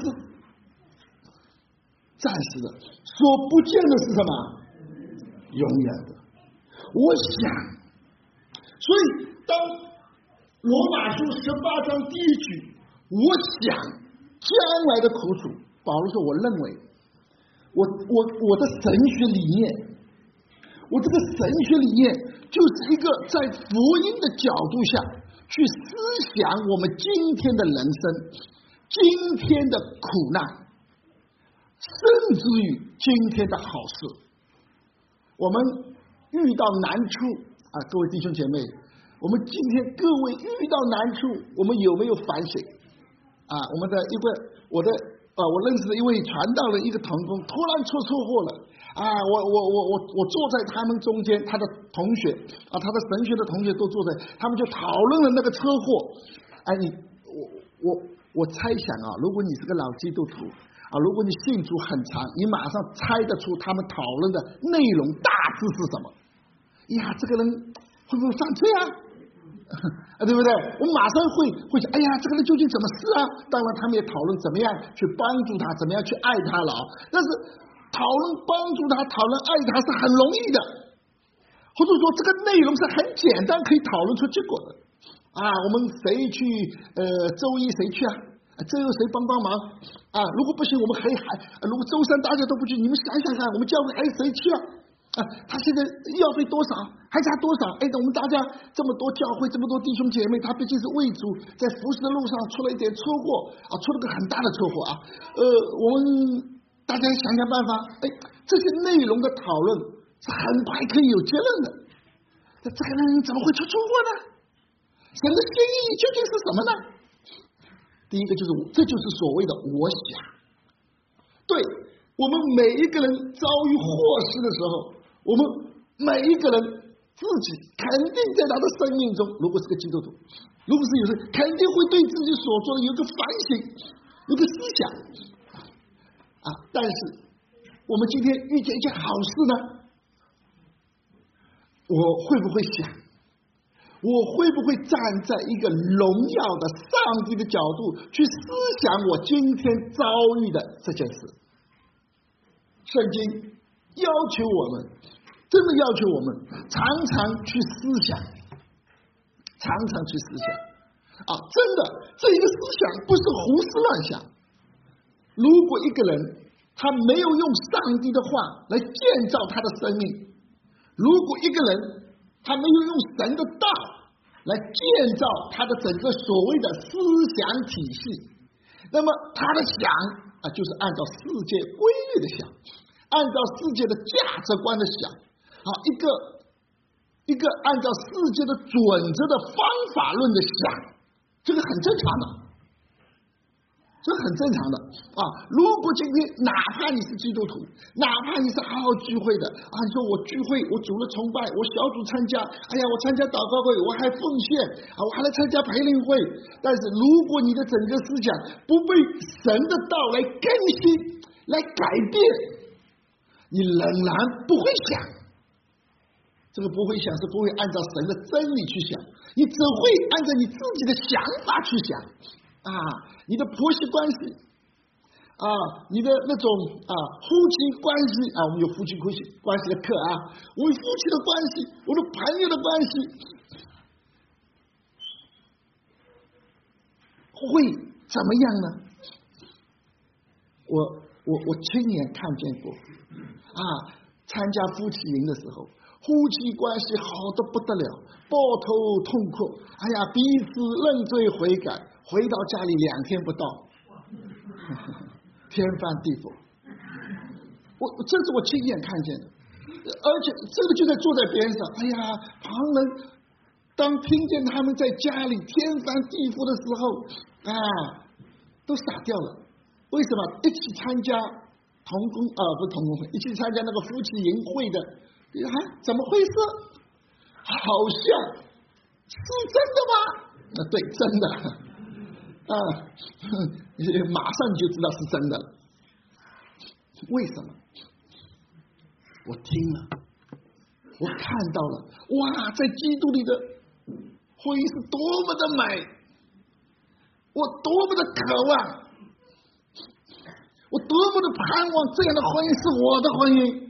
暂时的，所不见的是什么？永远的。我想，所以当罗马书十八章第一句，我想将来的苦楚，保罗说，我认为。我我我的神学理念，我这个神学理念就是一个在福音的角度下去思想我们今天的人生，今天的苦难，甚至于今天的好事。我们遇到难处啊，各位弟兄姐妹，我们今天各位遇到难处，我们有没有反省啊？我们的一个我的。啊，我认识的一位传道人，一个同工，突然出车祸了啊！我我我我我坐在他们中间，他的同学啊，他的神学的同学都坐在，他们就讨论了那个车祸。哎，你我我我猜想啊，如果你是个老基督徒啊，如果你信主很长，你马上猜得出他们讨论的内容大致是什么。呀，这个人会不会犯罪啊？啊，对不对？我们马上会会想，哎呀，这个人究竟怎么是啊？当然，他们也讨论怎么样去帮助他，怎么样去爱他了。但是讨论帮助他、讨论爱他是很容易的，或者说这个内容是很简单，可以讨论出结果的。啊，我们谁去呃周一谁去啊？周六谁帮帮忙啊？如果不行，我们可以还如果周三大家都不去，你们想想看，我们教会还有谁去啊？啊，他现在要费多少，还差多少？哎，我们大家这么多教会，这么多弟兄姐妹，他毕竟是为主，在服侍的路上出了一点车祸啊，出了个很大的车祸啊。呃，我们大家想想办法，哎，这些内容的讨论是很快可以有结论的。那这个人怎么会出车祸呢？神的心意究竟是什么呢？第一个就是这就是所谓的我想，对我们每一个人遭遇祸事的时候。我们每一个人自己肯定在他的生命中，如果是个基督徒，如果是有人，肯定会对自己所做的有个反省，有个思想啊。但是我们今天遇见一件好事呢，我会不会想，我会不会站在一个荣耀的上帝的角度去思想我今天遭遇的这件事？圣经要求我们，真的要求我们常常去思想，常常去思想啊！真的，这一个思想不是胡思乱想。如果一个人他没有用上帝的话来建造他的生命，如果一个人他没有用神的道来建造他的整个所谓的思想体系，那么他的想啊，就是按照世界规律的想，按照世界的价值观的想，好一个一个按照世界的准则的方法论的想，这个很正常的，这很正常的啊！如果今天哪怕你是基督徒，哪怕你是好好聚会的啊，你说我聚会，我主了崇拜，我小组参加，哎呀，我参加祷告会，我还奉献啊，我还来参加培灵会。但是如果你的整个思想不被神的道来更新、来改变，你仍然不会想， 这个不会想是不会按照神的真理去想，你只会按照你自己的想法去想啊，你的婆媳关系啊，你的那种啊夫妻关系啊，我们有夫妻关系关系的课啊，我们夫妻的关系，我的朋友的关系，会怎么样呢？我我我亲眼看见过啊，参加夫妻营的时候。夫妻关系好的不得了，抱头痛哭，哎呀，彼此认罪悔改，回到家里两天不到，天翻地覆。我这是我亲眼看见的，而且这个就在坐在边上，哎呀，旁人当听见他们在家里天翻地覆的时候啊，都傻掉了。为什么？一起参加同工啊，不是同工会，一起参加那个夫妻营会的。啊，怎么回事？好像是真的吗？啊，对，真的啊，马上就知道是真的了。为什么？我听了，我看到了，哇，在基督里的婚姻是多么的美，我多么的渴望，我多么的盼望这样的婚姻是我的婚姻。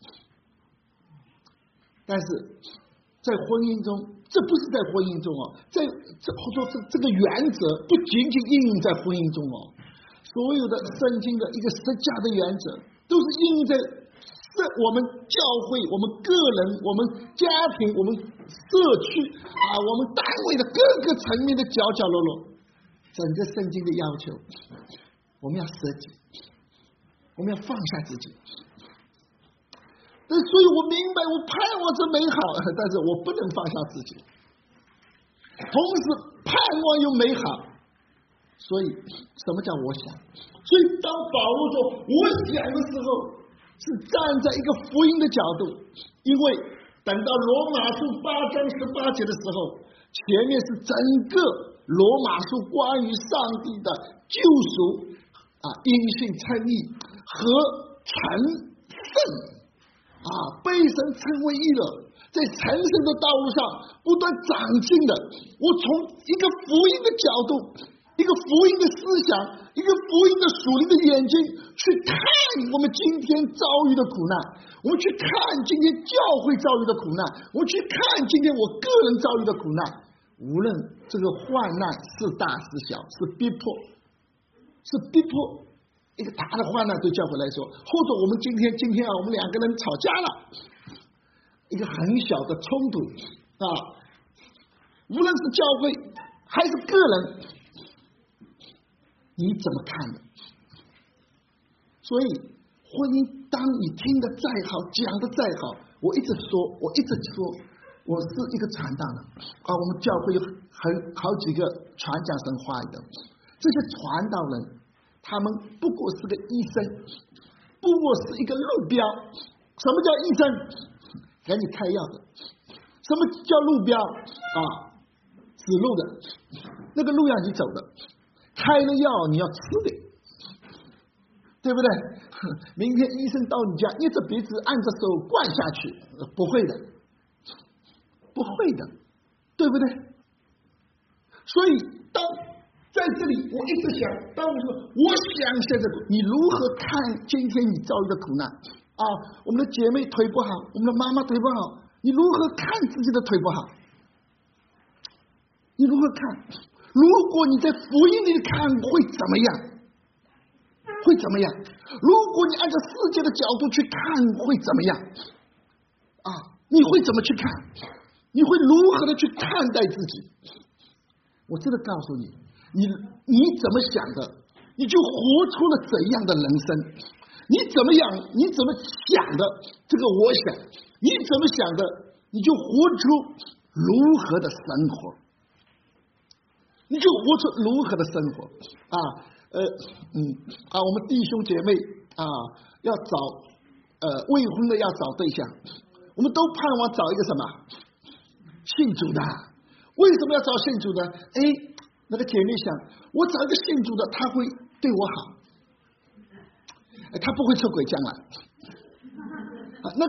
但是在婚姻中，这不是在婚姻中哦，在这或者说这这个原则不仅仅应用在婚姻中哦，所有的圣经的一个十架的原则，都是应用在这我们教会、我们个人、我们家庭、我们社区啊、我们单位的各个层面的角角落落，整个圣经的要求，我们要舍己，我们要放下自己。所以我明白，我盼望这美好，但是我不能放下自己，同时盼望又美好。所以什么叫我想？所以当保罗说我想的时候，是站在一个福音的角度，因为等到罗马书八章十八节的时候，前面是整个罗马书关于上帝的救赎啊，因信称义和成圣。啊，被神称为义了，在成圣的道路上不断长进的。我从一个福音的角度，一个福音的思想，一个福音的属灵的眼睛去看我们今天遭遇的苦难，我们去看今天教会遭遇的苦难，我们去看今天我个人遭遇的苦难。无论这个患难是大是小，是逼迫，是逼迫。一个大的患难对教会来说，或者我们今天今天啊，我们两个人吵架了，一个很小的冲突啊，无论是教会还是个人，你怎么看的？所以婚姻，当你听得再好，讲得再好，我一直说，我一直说，我是一个传道人啊，我们教会有很好几个传讲神话语的，这些传道人。他们不过是个医生，不过是一个路标。什么叫医生？给你开药的。什么叫路标啊？指路的，那个路要你走的，开了药你要吃的，对不对？明天医生到你家，捏着鼻子按着手灌下去，不会的，不会的，对不对？所以当在这里，我一直想，当我说，我想现在你如何看今天你遭遇的苦难啊？我们的姐妹腿不好，我们的妈妈腿不好，你如何看自己的腿不好？你如何看？如果你在福音里看，会怎么样？会怎么样？如果你按照世界的角度去看，会怎么样？啊，你会怎么去看？你会如何的去看待自己？我真的告诉你。你你怎么想的，你就活出了怎样的人生。你怎么样，你怎么想的，这个我想，你怎么想的，你就活出如何的生活，你就活出如何的生活啊，呃嗯啊，我们弟兄姐妹啊，要找呃未婚的要找对象，我们都盼望找一个什么信主的。为什么要找信主的？哎。那个姐妹想，我找一个信主的，他会对我好，他不会出轨将来。啊、那个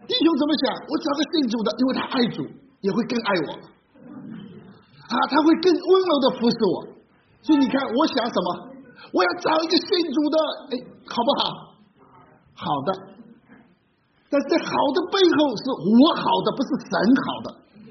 弟兄怎么想？我找个信主的，因为他爱主，也会更爱我啊，他会更温柔的服侍我。所以你看，我想什么？我要找一个信主的，哎，好不好？好的。但是好的背后是我好的，不是神好的，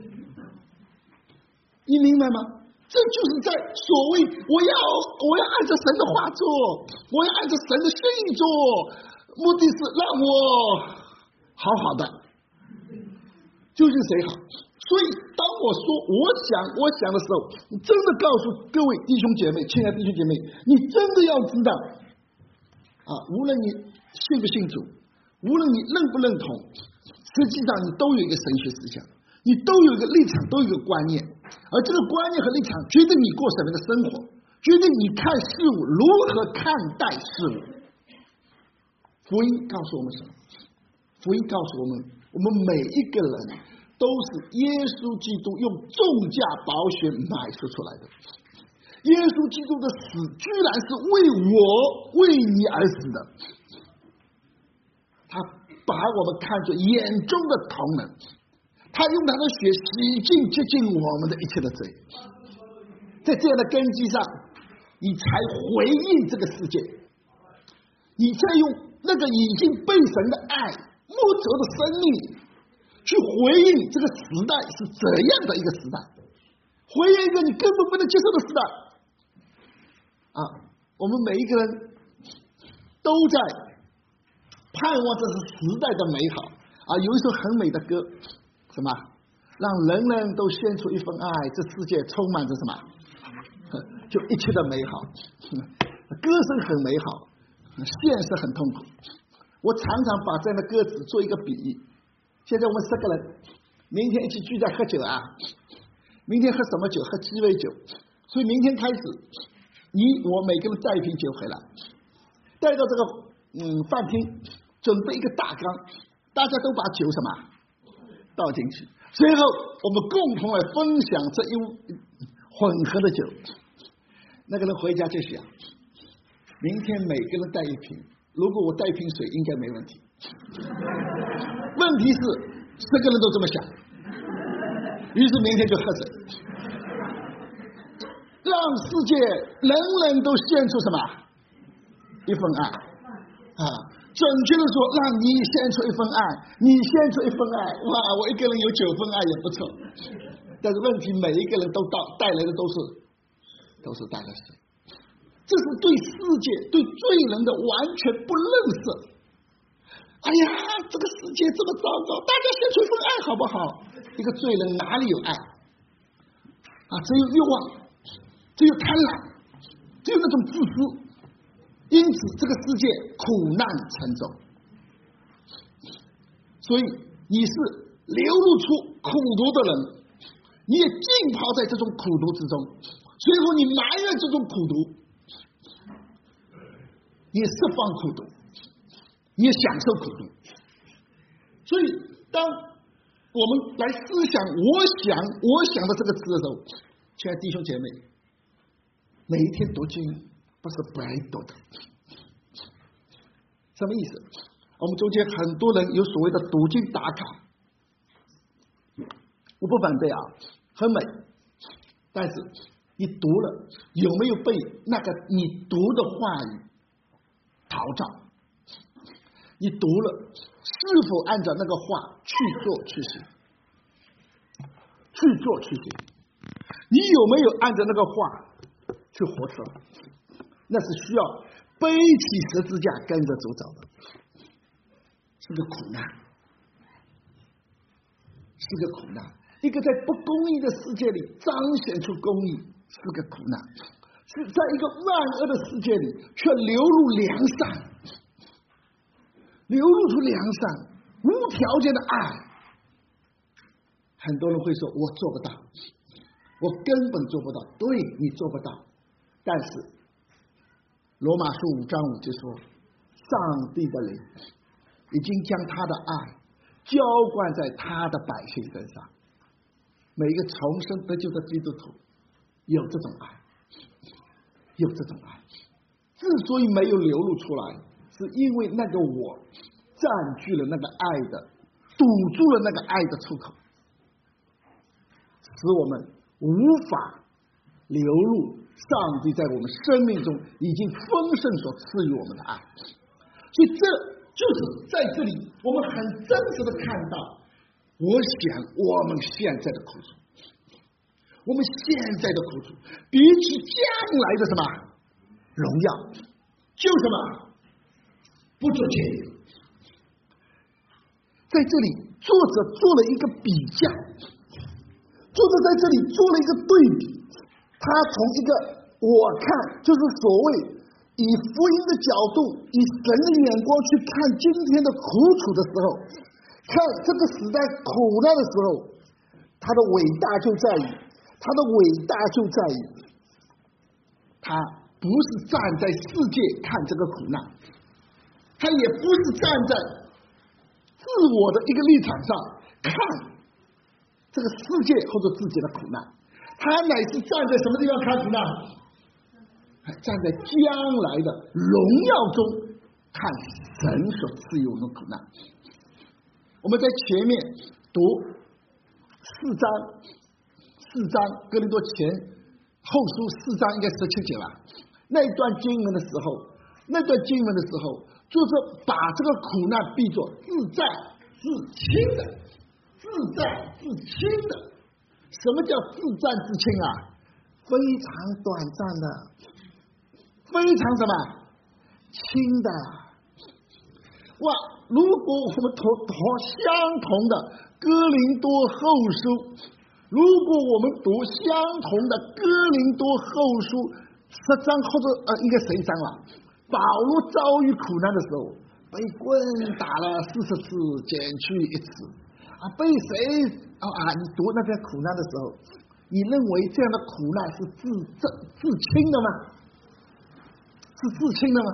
你明白吗？这就是在所谓我要我要按照神的话做，我要按照神的心意做，目的是让我好好的，究竟谁好？所以当我说我想我想的时候，你真的告诉各位弟兄姐妹，亲爱的弟兄姐妹，你真的要知道啊，无论你信不信主，无论你认不认同，实际上你都有一个神学思想，你都有一个立场，都有一个观念，而这个观念和立场决定你过什么样的生活，决定你看事物如何看待事物。福音告诉我们什么？福音告诉我们，我们每一个人都是耶稣基督用重价宝血买赎出来的。耶稣基督的死居然是为我为你而死的，他把我们看作眼中的同人，他用他的血洗净洁净我们的一切的罪。在这样的根基上，你才回应这个世界，你再用那个已经被神的爱摸着的生命去回应这个时代是怎样的一个时代，回应一个你根本不能接受的时代啊！我们每一个人都在盼望这是时代的美好啊！有一首很美的歌，什么？让人人都献出一份爱，这世界充满着什么？就一切的美好。歌声很美好，现实很痛苦。我常常把这样的歌词做一个比喻。现在我们十个人，明天一起聚在喝酒啊！明天喝什么酒？喝鸡尾酒。所以明天开始，你我每个人带一瓶酒回来，带到这个嗯饭厅，准备一个大缸，大家都把酒什么倒进去，随后我们共同来分享这一混合的酒。那个人回家就想，明天每个人带一瓶，如果我带一瓶水应该没问题。问题是十个人都这么想，于是明天就喝水，让世界人人都献出什么一份爱啊！准确的说，让你献出一份爱，你献出一份爱，哇！我一个人有九份爱也不错。但是问题，每一个人都到带来的都是都是带来水，这是对世界对罪人的完全不认识。哎呀，这个世界这么糟糕，大家献出一份爱好不好？一个罪人哪里有爱啊？只有欲望，只有贪婪，只有那种自私。因此这个世界苦难沉重，所以你是流露出苦毒的人，你也浸泡在这种苦毒之中，随后你埋怨这种苦毒，你释放苦毒，你也享受苦毒。所以当我们来思想我想我想的这个词的时候，亲爱的弟兄姐妹，每一天读经不是白读的。什么意思？我们中间很多人有所谓的读经打卡，我不反对啊，很美。但是你读了有没有被那个你读的话语陶造？你读了是否按照那个话去做去行？去做去行？你有没有按照那个话去活出来？那是需要背起十字架跟着主走的，是个苦难，是个苦难。一个在不公义的世界里彰显出公义，是个苦难；是在一个万恶的世界里却流入良善，流露出良善，无条件的爱。很多人会说我做不到，我根本做不到。对，你做不到，但是罗马书五章五就说，上帝的灵已经将他的爱浇灌在他的百姓身上。每一个重生得救的基督徒有这种爱，有这种爱。之所以没有流露出来，是因为那个我占据了那个爱的堵住了那个爱的出口，使我们无法流露上帝在我们生命中已经丰盛所赐予我们的爱。所以这就是在这里我们很真实的看到，我想我们现在的苦楚，我们现在的苦楚比起将来的什么荣耀，就什么不足轻。在这里作者做了一个比较，作者在这里做了一个对比，他从一个我看就是所谓以福音的角度，以神的眼光去看今天的苦楚的时候，看这个时代苦难的时候，他的伟大就在于他的伟大就在于他不是站在世界看这个苦难，他也不是站在自我的一个立场上看这个世界或者自己的苦难，他乃是站在什么地方看苦难？站在将来的荣耀中看神所赐予我们的苦难。我们在前面读四章四章哥林多前后书四章应该十七节吧，那一段经文的时候，那段经文的时候，作者把这个苦难比作自在自轻的，自在自轻的。什么叫自在自轻啊？非常短暂的，非常什么轻的。哇！如果我们读读相同的哥林多后书，如果我们读相同的哥林多后书十章或者呃应该十一章了，保罗遭遇苦难的时候，被棍打了四十次，减去一次啊！被谁啊啊？你读那篇苦难的时候，你认为这样的苦难是自自自轻的吗？是自轻的吗？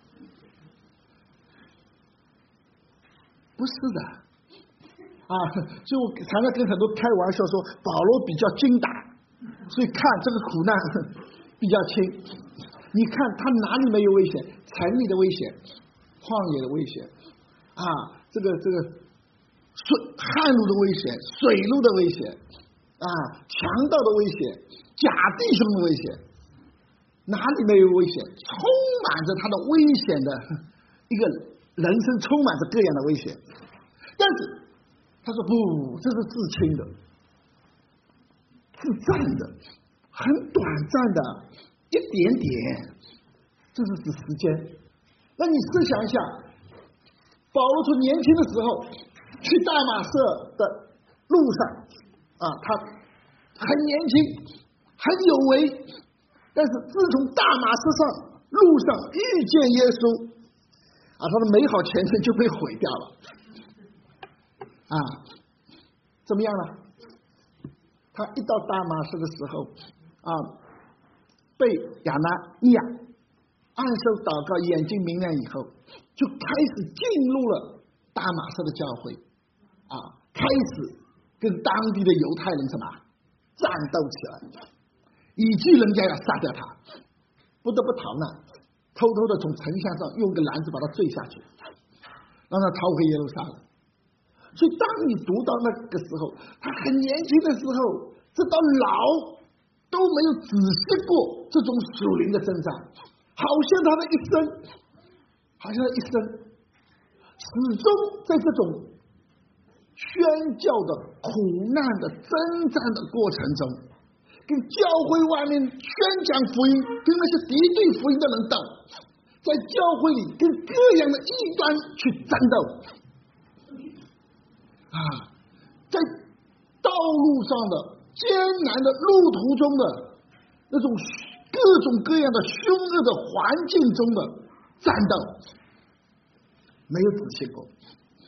不是的啊！所以我常常跟很多开玩笑说，保罗比较精打，所以看这个苦难比较轻。你看他哪里没有危险？城里的危险，旷野的危险啊，这个这个水旱路的危险，水路的危险啊，强盗的危险，假弟兄的危险，哪里没有危险？充满着他的危险的一个人生，充满着各样的危险。但是他说不，这是自轻的，自暂的，很短暂的一点点，这是指时间。那你试想一下，保罗从年轻的时候去大马色的路上啊，他很年轻，很有为，但是自从大马色上路上遇见耶稣啊，他的美好前程就被毁掉了啊！怎么样呢？他一到大马色的时候啊，被亚拿尼亚按手祷告，眼睛明亮以后，就开始进入了大马色的教会啊，开始跟当地的犹太人什么战斗起来，以致人家要杀掉他，不得不逃难，偷偷的从城墙上用个篮子把他坠下去，让他逃回耶路撒冷。所以当你读到那个时候，他很年轻的时候，直到老都没有仔细过这种属灵的征战，好像他的一生，好像他一生始终在这种宣教的苦难的征战的过程中，跟教会外面宣讲福音，跟那些敌对福音的人斗，在教会里跟各样的异端去战斗啊，在道路上的艰难的路途中的那种各种各样的凶恶的环境中的战斗，没有仔细过，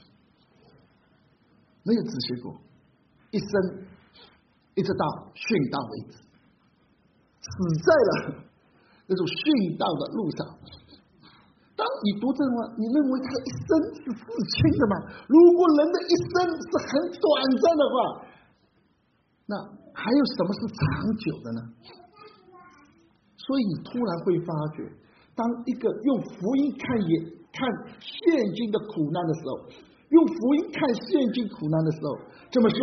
没有仔细过，一生一直到殉道为止，死在了那种殉道的路上。当你读这话，你认为他的一生是自轻的吗？如果人的一生是很短暂的话，那还有什么是长久的呢？所以你突然会发觉，当一个用福音看也看现今的苦难的时候， 用福音看现今苦难的时候，这么说，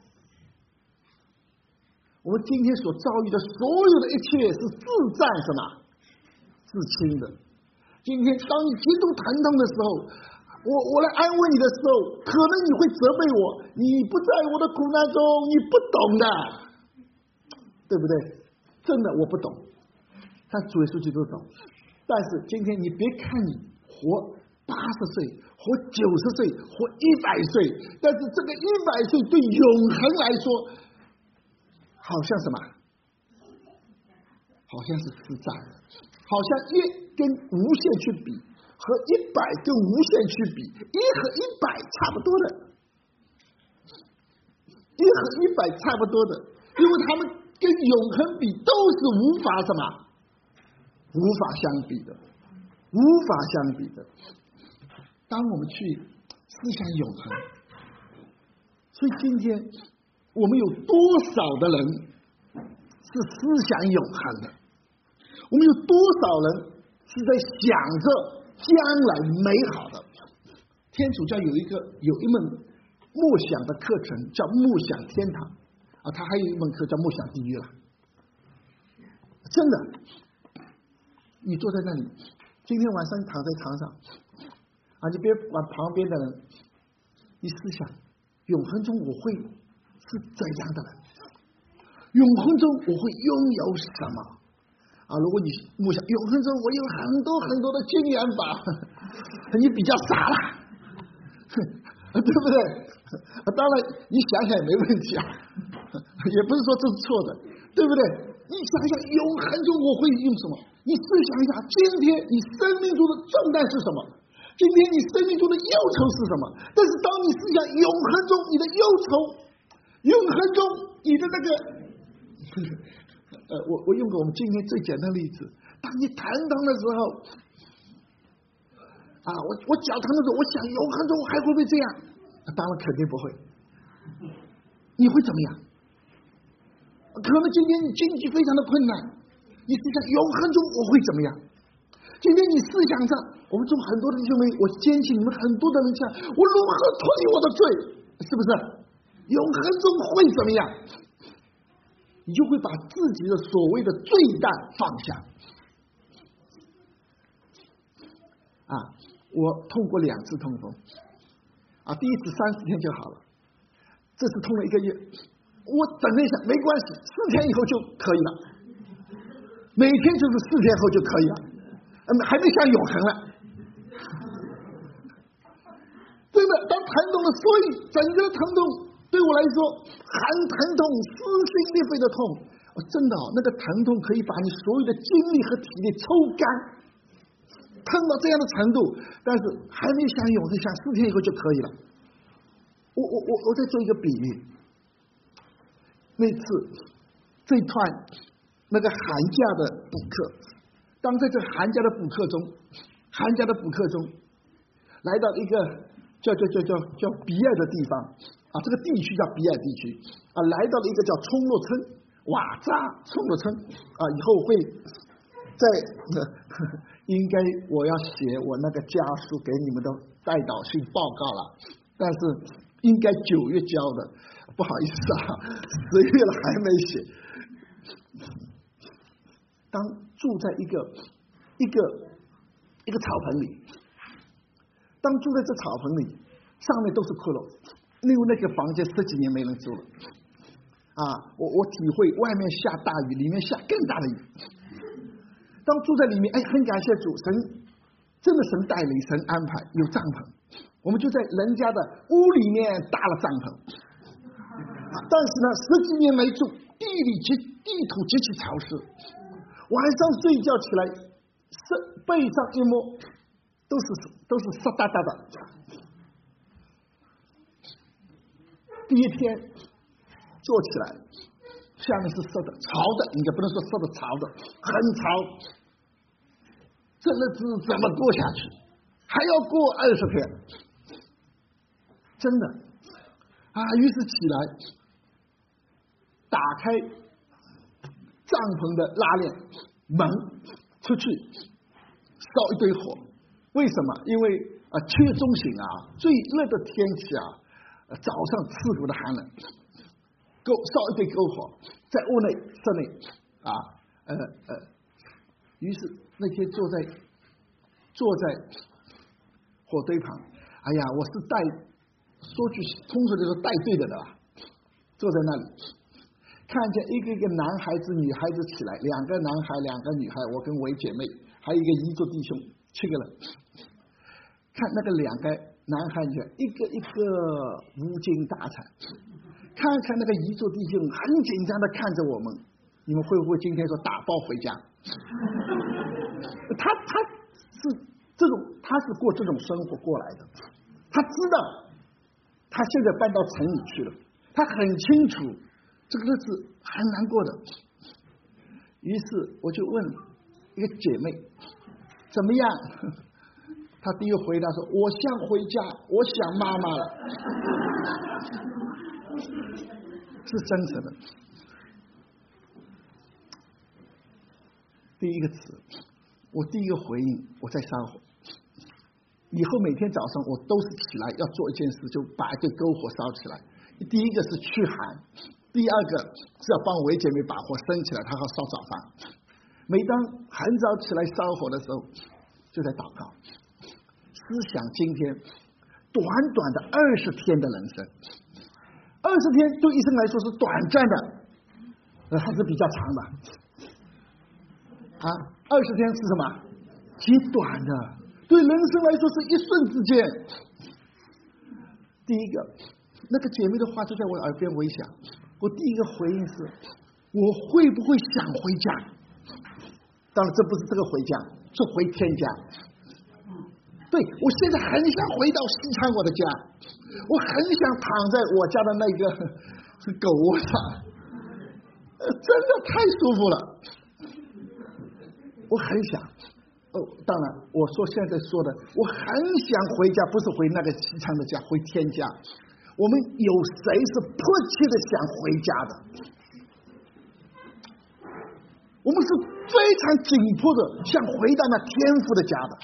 我们今天所遭遇的所有的一切是自战什么？自轻的。今天当你极度疼痛的时候，我我来安慰你的时候，可能你会责备我，你不在我的苦难中，你不懂的，对不对？真的我不懂，但主耶稣基督懂。但是今天你别看你活八十岁，活九十岁，活一百岁，但是这个一百岁对永恒来说，好像什么？好像是自战的，好像一跟无限去比，和一百跟无限去比，一和一百差不多的，一和一百差不多的，因为他们跟永恒比都是无法什么？无法相比的，无法相比的。当我们去思想永恒，所以今天我们有多少的人是思想永恒的？我们有多少人是在想着将来美好的？天主教有一个有一门默想的课程叫默想天堂啊，他还有一门课叫默想地狱了。真的，你坐在那里，今天晚上你躺在床上啊，你别管旁边的人，你思想永恒中我会是怎样的人？永恒中我会拥有什么？啊，如果你默想永恒中我有很多很多的经验法，你比较傻了，对不对？当然你想想也没问题啊，也不是说这是错的，对不对？你想想永恒中我会用什么？你思想一下，今天你生命中的重担是什么？今天你生命中的忧愁是什么？但是当你思想永恒中你的忧愁，永恒中你的那个呃，我我用个我们今天最简单的例子，当你疼痛的时候啊，我我脚疼的时候，我想永恒中还会不会这样？当然肯定不会。你会怎么样？可能今天你经济非常的困难，你思想永恒中我会怎么样？今天你思想上，我们中很多的弟兄们，我坚信你们很多的人想，我如何脱离我的罪？是不是？永恒中会怎么样？你就会把自己的所谓的罪担放下。啊，我痛过两次痛风，啊，第一次三十天就好了，这次痛了一个月。我整了一下，没关系，四天以后就可以了，每天就是四天后就可以了，嗯，还没想永恒了。真的，当疼痛了，所以整个疼痛对我来说，含疼痛、撕心裂肺的痛，哦，真的哦，那个疼痛可以把你所有的精力和体力抽干，疼到这样的程度，但是还没想永恒，想四天以后就可以了。我我我我再做一个比喻。那次这一段那个寒假的补课，当在这寒假的补课中，寒假的补课中，来到一个叫叫叫叫叫比尔的地方啊，这个地区叫比尔地区啊，来到了一个叫冲洛村瓦扎冲洛村啊，以后会在、呃、应该我要写我那个家书给你们的代祷信报告了，但是应该九月交的。不好意思啊，十月了还没写。当住在一个一个一个草棚里，当住在这草棚里，上面都是骷髅，因为那个房间十几年没人住了。啊，我我体会外面下大雨，里面下更大的雨。当住在里面，哎，很感谢主，神真的神带领，神安排有帐篷，我们就在人家的屋里面搭了帐篷。但是呢，十几年没住，地里极地土极其潮湿，晚上睡觉起来，背上一摸，都是都是湿哒哒的。第一天坐起来，下面是湿的、潮的，应该不能说湿的、潮的，很潮。这日子怎么过下去？还要过二十天，真的啊！于是起来。打开帐篷的拉链门，出去烧一堆火。为什么？因为啊，七月中旬啊，最热的天气啊，早上刺骨的寒冷，篝烧一堆篝火，在屋内室内啊，呃呃，于是那天坐在坐在火堆旁，哎呀，我是带说句通俗的说带队的了，坐在那里。看见一个一个男孩子、女孩子起来，两个男孩、两个女孩，我跟为姐妹，还有一个彝族弟兄，七个人。看那个两个男孩女孩，一个一个无精打采。看看那个彝族弟兄，很紧张的看着我们。你们会不会今天说打包回家？他他是这种，他是过这种生活过来的。他知道，他现在搬到城里去了，他很清楚。这个日子很难过的，于是我就问一个姐妹怎么样？她第一个回答说：“我想回家，我想妈妈了。”是真诚的。第一个词，我第一个回应，我在烧火。以后每天早上我都是起来要做一件事，就把一堆篝火烧起来。第一个是驱寒。第二个是要帮为姐妹把火升起来，她要烧早饭。每当很早起来烧火的时候，就在祷告，思想今天短短的二十天的人生，二十天对医生来说是短暂的，呃，还是比较长的啊。二十天是什么？极短的，对人生来说是一瞬之间。第一个，那个姐妹的话就在我耳边回响。我第一个回应是：我会不会想回家？当然，这不是这个回家，是回天家。对，我现在很想回到西昌我的家，我很想躺在我家的那个是狗窝上，真的太舒服了。我很想，哦，当然，我说现在说的，我很想回家，不是回那个西昌的家，回天家。我们有谁是迫切的想回家的？我们是非常紧迫的想回到那天父的家的。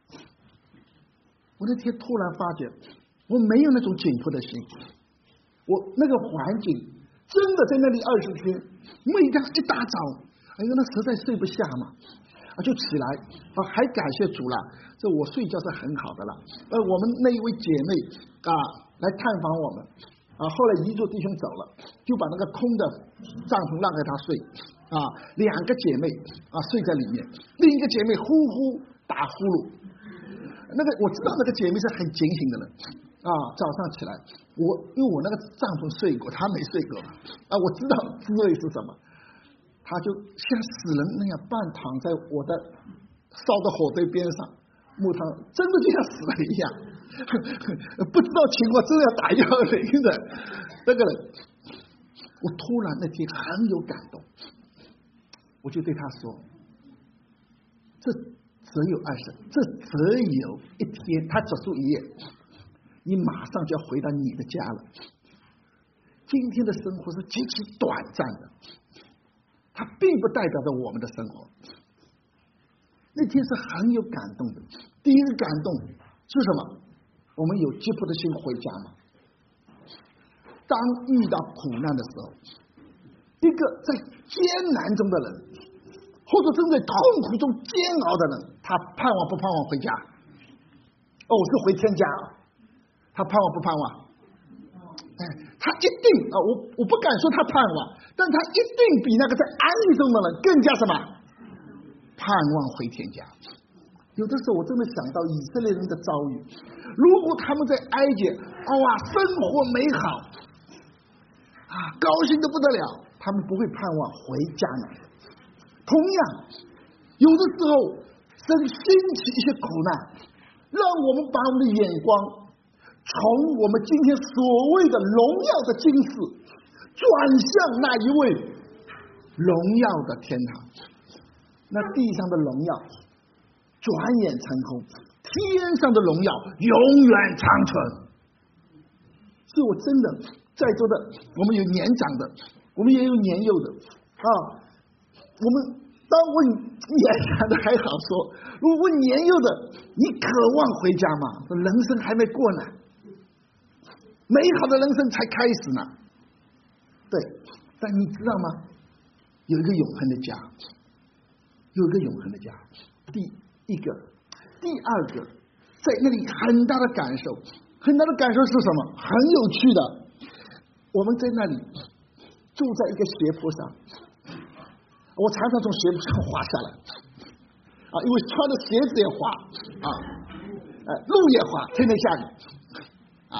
我那天突然发觉，我没有那种紧迫的心。我那个环境真的在那里二十天，每天一大早，哎呦，那实在睡不下嘛，啊，就起来啊，还感谢主了。这我睡觉是很好的了。呃，我们那一位姐妹啊。来探访我们啊！后来彝族弟兄走了，就把那个空的帐篷让给他睡啊。两个姐妹啊睡在里面，另一个姐妹呼呼打呼噜。那个我知道那个姐妹是很警醒的人啊。早上起来，我因为我那个帐篷睡过，她没睡过啊，我知道滋味是什么。她就像死人那样半躺在我的烧的火堆边上，木汤真的就像死了一样。不知道情况，真的要打幺二零的那个人，我突然那天很有感动，我就对他说：“这只有二十，这只有一天，他只住一夜，你马上就要回到你的家了。今天的生活是极其短暂的，它并不代表着我们的生活。”那天是很有感动的。第一个感动是什么？我们有急迫的心回家吗？当遇到苦难的时候，一个在艰难中的人，或者正在痛苦中煎熬的人，他盼望不盼望回家？哦，是回天家。他盼望不盼望？哎，他一定啊！我我不敢说他盼望，但他一定比那个在安逸中的人更加什么？盼望回天家。有的时候我真的想到以色列人的遭遇，如果他们在埃及，哇，生活美好啊，高兴的不得了，他们不会盼望回家来。同样，有的时候神兴起一些苦难，让我们把我们的眼光从我们今天所谓的荣耀的今世，转向那一位荣耀的天堂。那地上的荣耀转眼成空，天上的荣耀永远长存。所以我真的在座的，我们有年长的，我们也有年幼的啊。我们当问年长的还好说，如果问年幼的，你渴望回家吗？人生还没过呢，美好的人生才开始呢。对，但你知道吗？有一个永恒的家，有一个永恒的家。第一个，第二个，在那里很大的感受，很大的感受是什么？很有趣的，我们在那里住在一个斜坡上，我常常从斜坡上滑下来啊，因为穿的鞋子也滑啊，呃，路也滑，天天下雨啊，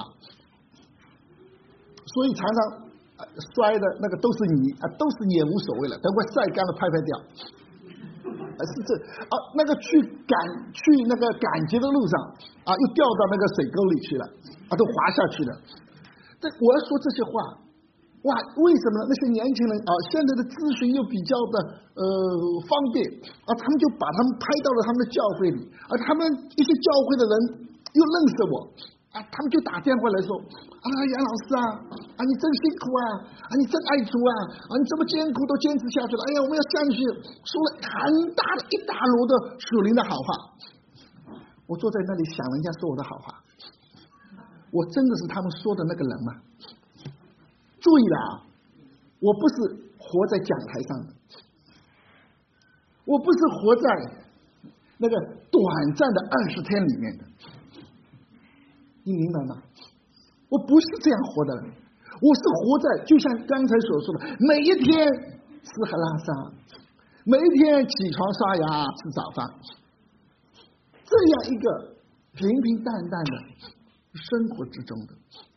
所以常常、呃、摔的那个都是泥啊，都是也无所谓了，等会晒干了拍拍掉。啊，是这啊，那个去赶去那个赶集的路上啊，又掉到那个水沟里去了啊，都滑下去了。这我要说这些话，哇，为什么呢？那些年轻人啊，现在的资讯又比较的呃方便啊，他们就把他们拍到了他们的教会里，而他们一些教会的人又认识我。啊，他们就打电话来说，啊，杨老师啊，啊，你真辛苦啊，啊，你真爱主啊，啊，你这么艰苦都坚持下去了，哎呀，我们要上去，说了很大的一大摞的属灵的好话。我坐在那里想人家说我的好话，我真的是他们说的那个人吗？注意了啊，我不是活在讲台上的，我不是活在那个短暂的二十天里面的。你明白吗？我不是这样活的人，我是活在就像刚才所说的，每一天吃喝拉撒，每一天起床刷牙吃早饭，这样一个平平淡淡的生活之中的，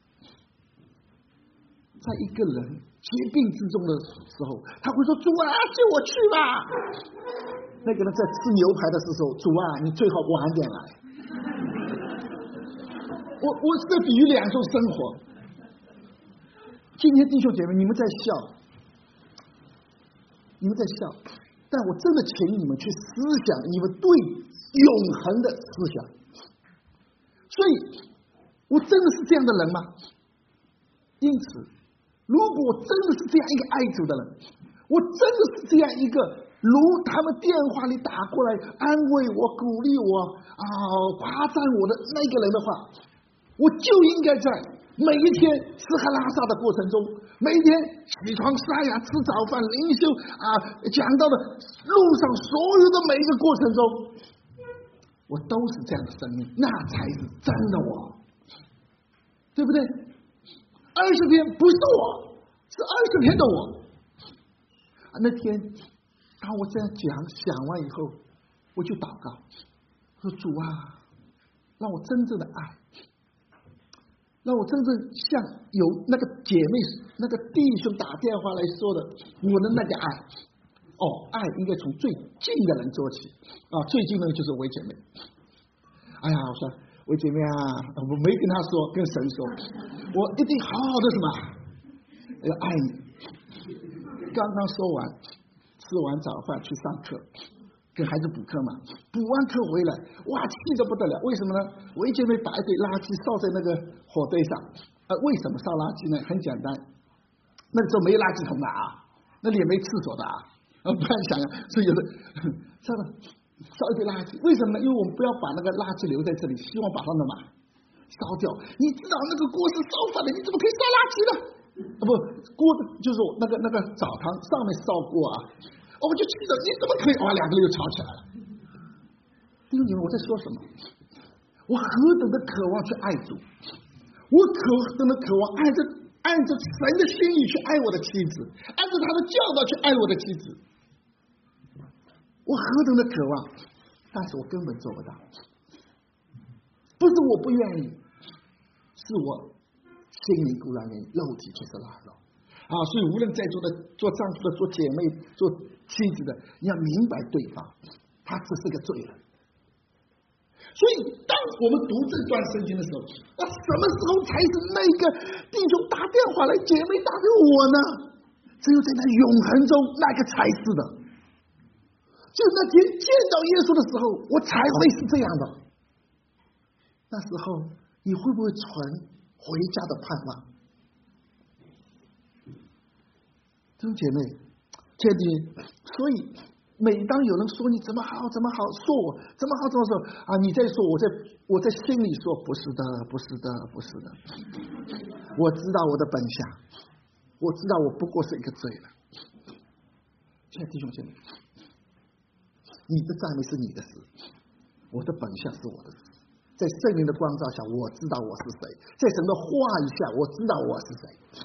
在一个人疾病之中的时候，他会说：“主啊，救我去吧！”那个人在吃牛排的时候，主啊，你最好晚点来。我我是在比喻两种生活。今天弟兄姐妹，你们在笑，你们在笑，但我真的请你们去思想你们对永恒的思想。所以，我真的是这样的人吗？因此，如果我真的是这样一个爱主的人，我真的是这样一个如他们电话里打过来安慰我、鼓励我啊、夸赞我的那个人的话。我就应该在每一天吃喝拉撒的过程中，每一天起床刷牙吃早饭灵修啊，讲到的路上所有的每一个过程中，我都是这样的生命，那才是真的我，对不对？二十天不是我，是二十天的我。啊，那天当我这样讲想完以后，我就祷告，说主啊，让我真正的爱。让我真正像有那个姐妹、那个弟兄打电话来说的，我的那个爱，哦，爱应该从最近的人做起啊，最近的就是我姐妹。哎呀，我说我姐妹啊，我没跟她说，跟神说，我一定好好的什么，要爱你。刚刚说完，吃完早饭去上课。给孩子补课嘛，补完课回来，哇，气得不得了。为什么呢？我一姐妹把一堆垃圾烧在那个火堆上。呃，为什么烧垃圾呢？很简单，那个时候没垃圾桶的啊，那里也没厕所的啊。呃，不然想想，所以有的烧了烧一堆垃圾，为什么呢？因为我们不要把那个垃圾留在这里，希望把它们嘛烧掉。你知道那个锅是烧饭的，你怎么可以烧垃圾呢？啊，不，锅就是那个那个澡堂上面烧锅啊。我就气得你怎么可以？哇，两个人又吵起来了。弟兄姐妹，我在说什么？我何等的渴望去爱主，我何等的渴望按着按着神的心意去爱我的妻子，按照他的教导去爱我的妻子。我何等的渴望，但是我根本做不到。不是我不愿意，是我心里固然愿意，肉体却是软弱。啊，所以无论在座的做丈夫的、做姐妹、做妻子的，你要明白对方，他只是个罪人。所以，当我们读这段圣经的时候，那什么时候才是那个弟兄打电话来、姐妹打给我呢？只有在那永恒中，那个才是的。就那天见到耶稣的时候，我才会是这样的。那时候，你会不会存回家的盼望？弟兄姐妹，确定，所以每当有人说你怎么好怎么好，说我怎么好怎么说啊，你在说，我在我在心里说不是的，不是的，不是的。我知道我的本相，我知道我不过是一个罪人。现在弟兄姐妹，你的赞美是你的事，我的本相是我的事。在圣灵的光照下，我知道我是谁；在神的话语下，我知道我是谁。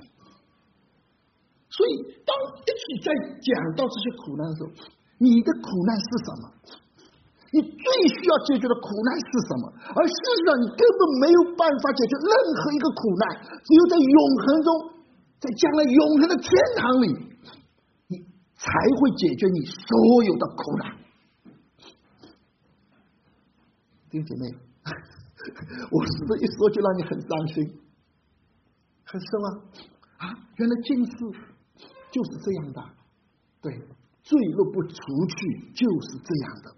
所以，当一起在讲到这些苦难的时候，你的苦难是什么？你最需要解决的苦难是什么？而事实上，你根本没有办法解决任何一个苦难，只有在永恒中，在将来永恒的天堂里，你才会解决你所有的苦难。弟兄姐妹，我是不是一说就让你很伤心、很失望啊？原来近视就是这样的，对。罪若不除去，就是这样的。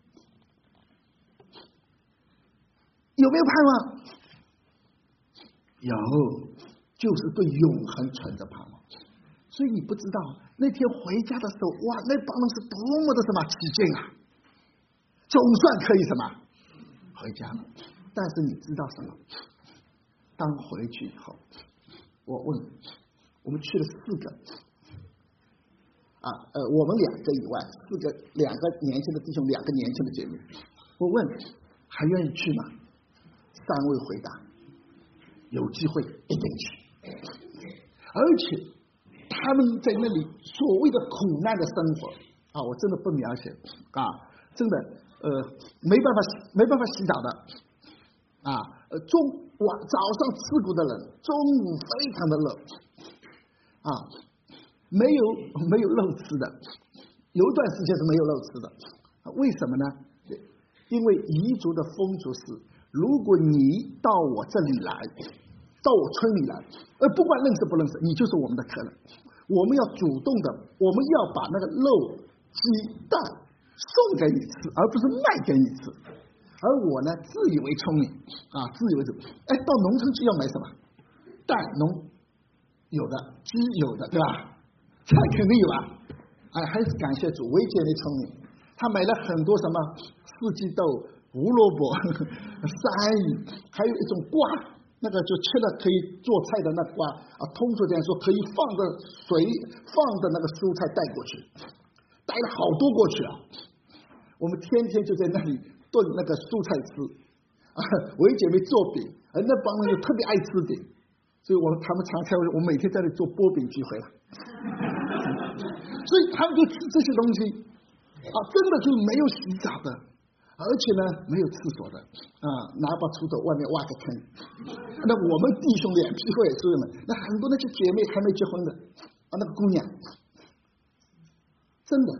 有没有盼望？有，就是对永恒存着盼望。所以你不知道那天回家的时候，哇，那帮人是多么的什么起劲啊！总算可以什么回家了。但是你知道什么？当回去以后，我问，我们去了四个。啊，呃，我们两个以外，四个两个年轻的弟兄，两个年轻的姐妹。我问，还愿意去吗？三位回答，有机会一定去。而且他们在那里所谓的苦难的生活啊，我真的不描写啊，真的呃没办法没办法洗澡的啊，呃中晚早上吃苦的人，中午非常的热啊。没有没有肉吃的，有一段时间是没有肉吃的，为什么呢？因为彝族的风俗是，如果你到我这里来，到我村里来，呃，不管认识不认识，你就是我们的客人。我们要主动的，我们要把那个肉、鸡、蛋送给你吃，而不是卖给你吃。而我呢，自以为聪明啊，自以为聪明，哎，到农村去要买什么？蛋农有的，鸡有的，对吧？菜肯定有啊，哎，还是感谢主，维姐妹聪明，他买了很多什么四季豆、胡萝卜、山芋，还有一种瓜，那个就切了可以做菜的那瓜啊，通俗点说，可以放着水放着那个蔬菜带过去，带了好多过去啊。我们天天就在那里炖那个蔬菜吃啊，维姐妹做饼，而那帮人又特别爱吃饼，所以我他们常开会，我每天在那里做波饼聚会了。所以他们就吃这些东西啊，真的就没有洗澡的，而且呢没有厕所的啊，拿把锄头外面挖个坑。那我们弟兄脸皮厚也是嘛，那很多那些姐妹还没结婚的啊，那个姑娘，真的，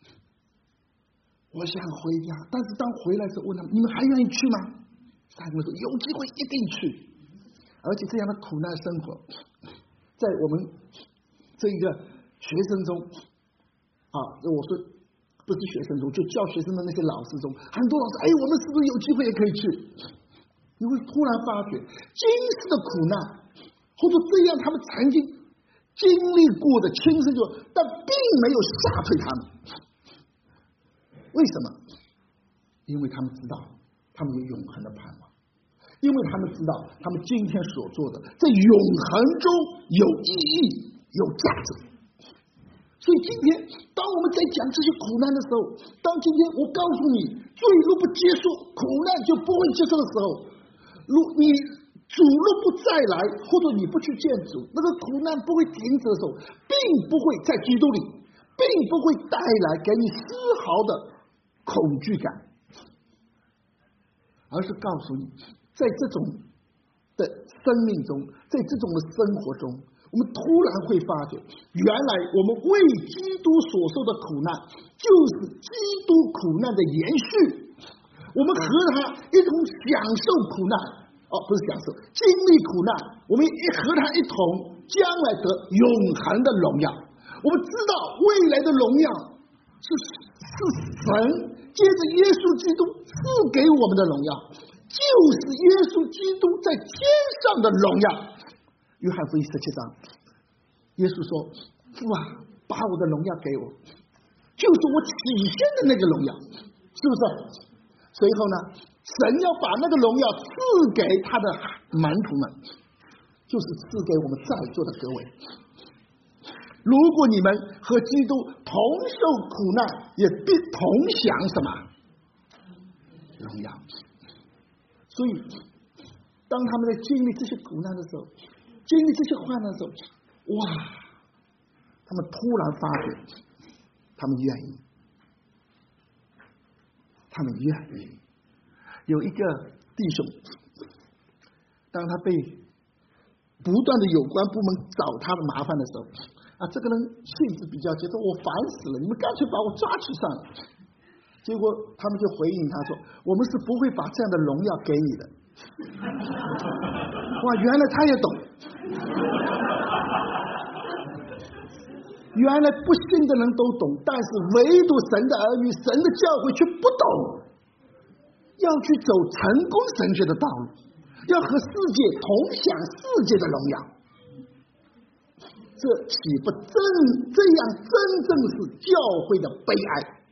我想回家，但是当回来的时候问他们，你们还愿意去吗？三个人说有机会一定去，而且这样的苦难生活，在我们这一个学生中啊，我说不是学生中，就教学生的那些老师中，很多老师，哎，我们是不是有机会也可以去？你会突然发觉，今世的苦难，或者这样他们曾经经历过的亲身就，但并没有吓退他们。为什么？因为他们知道，他们有永恒的盼望，因为他们知道，他们今天所做的，在永恒中有意义、有价值。所以今天，当我们在讲这些苦难的时候，当今天我告诉你，罪若不结束，苦难就不会结束的时候，如你主若不再来，或者你不去见主，那个苦难不会停止的时候，并不会在基督里，并不会带来给你丝毫的恐惧感，而是告诉你，在这种的生命中，在这种的生活中，我们突然会发觉，原来我们为基督所受的苦难，就是基督苦难的延续。我们和他一同享受苦难，哦，不是享受，经历苦难，我们一和他一同，将来得永恒的荣耀。我们知道未来的荣耀是是神借着耶稣基督赐给我们的荣耀，就是耶稣基督在天上的荣耀。约翰福音十七章，耶稣说：“父啊，把我的荣耀给我， 就是我体现的那个荣耀，是不是？随后呢，神要把那个荣耀赐给他的门徒们，就是赐给我们在座的各位。如果你们和基督同受苦难，也必同享什么荣耀。所以当他们在经历这些苦难的时候，经历这些患难的时候，哇，他们突然发觉他们愿意，他们愿意。有一个弟兄，当他被不断的有关部门找他的麻烦的时候，啊，这个人性子比较急，说我烦死了，你们干脆把我抓去算了。结果他们就回应他说，我们是不会把这样的荣耀给你的。哇，原来他也懂，原来不信的人都懂，但是唯独神的儿女，神的教会却不懂，要去走成功神学的道路，要和世界同享世界的荣耀，这岂不正这样真正是教会的悲哀？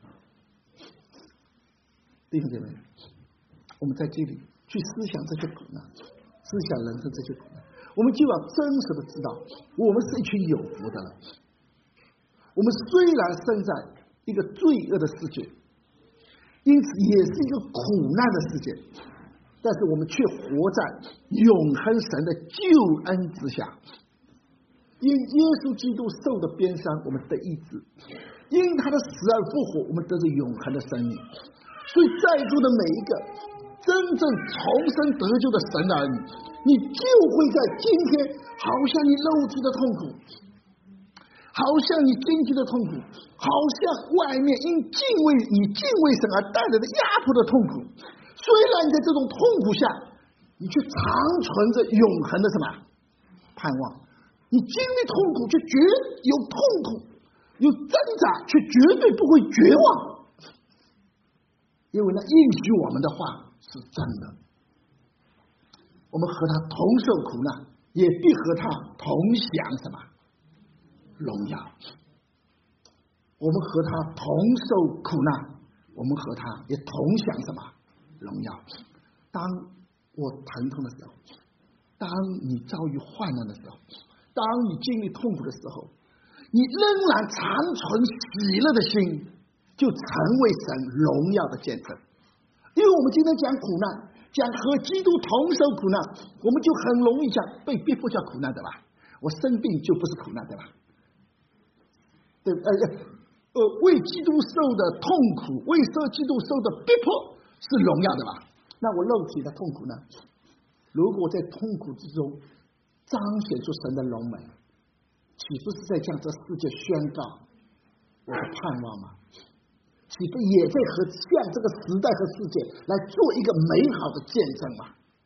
弟兄姐妹，我们在这里去思想这些苦难，思想人生这些苦难，我们就要真实的知道，我们是一群有福的人。我们虽然生在一个罪恶的世界，因此也是一个苦难的世界，但是我们却活在永恒神的救恩之下。因耶稣基督受的鞭伤，我们得医治；因他的死而复活，我们得着永恒的生命。所以在座的每一个真正重生得救的神的儿女，你就会在今天，好像你肉体的痛苦，好像你经济的痛苦，好像外面因敬畏你敬畏神而带来的压迫的痛苦，虽然你在这种痛苦下，你却长存着永恒的什么盼望。你经历痛苦，却绝有痛苦，有挣扎，却绝对不会绝望，因为那应许我们的话是真的。我们和他同受苦难，也必和他同享什么荣耀。我们和他同受苦难，我们和他也同享什么荣耀。当我疼痛的时候，当你遭遇患难的时候，当你经历痛苦的时候，你仍然长存喜乐的心，就成为神荣耀的见证。因为我们今天讲苦难，讲和基督同受苦难，我们就很容易讲被逼迫叫苦难，对吧？我生病就不是苦难，对吧？对，呃呃，为基督受的痛苦，为受基督受的逼迫是荣耀的吧？那我肉体的痛苦呢？如果在痛苦之中彰显出神的荣美，岂不是在向这世界宣告我的盼望吗？岂不也在和向这个时代和世界来做一个美好的见证吗？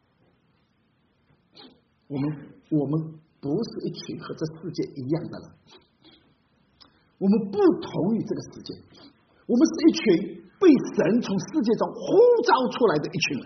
我们我们不是一群和这世界一样的人，我们不同于这个世界，我们是一群被神从世界中呼召出来的一群人。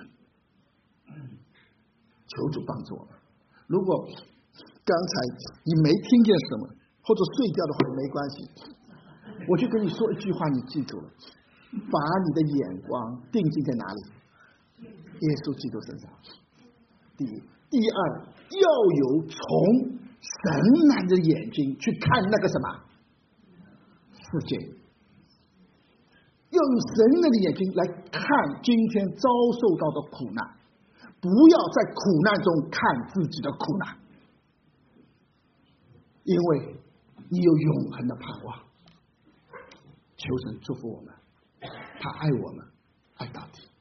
求主帮助我们。如果刚才你没听见什么，或者睡觉的话没关系，我就跟你说一句话，你记住了，把你的眼光定睛在哪里？耶稣基督身上。第一，第二，要有从神来的眼睛去看那个什么世界，要用神来的眼睛来看今天遭受到的苦难，不要在苦难中看自己的苦难，因为你有永恒的盼望。求神祝福我们，他爱我们，爱到底。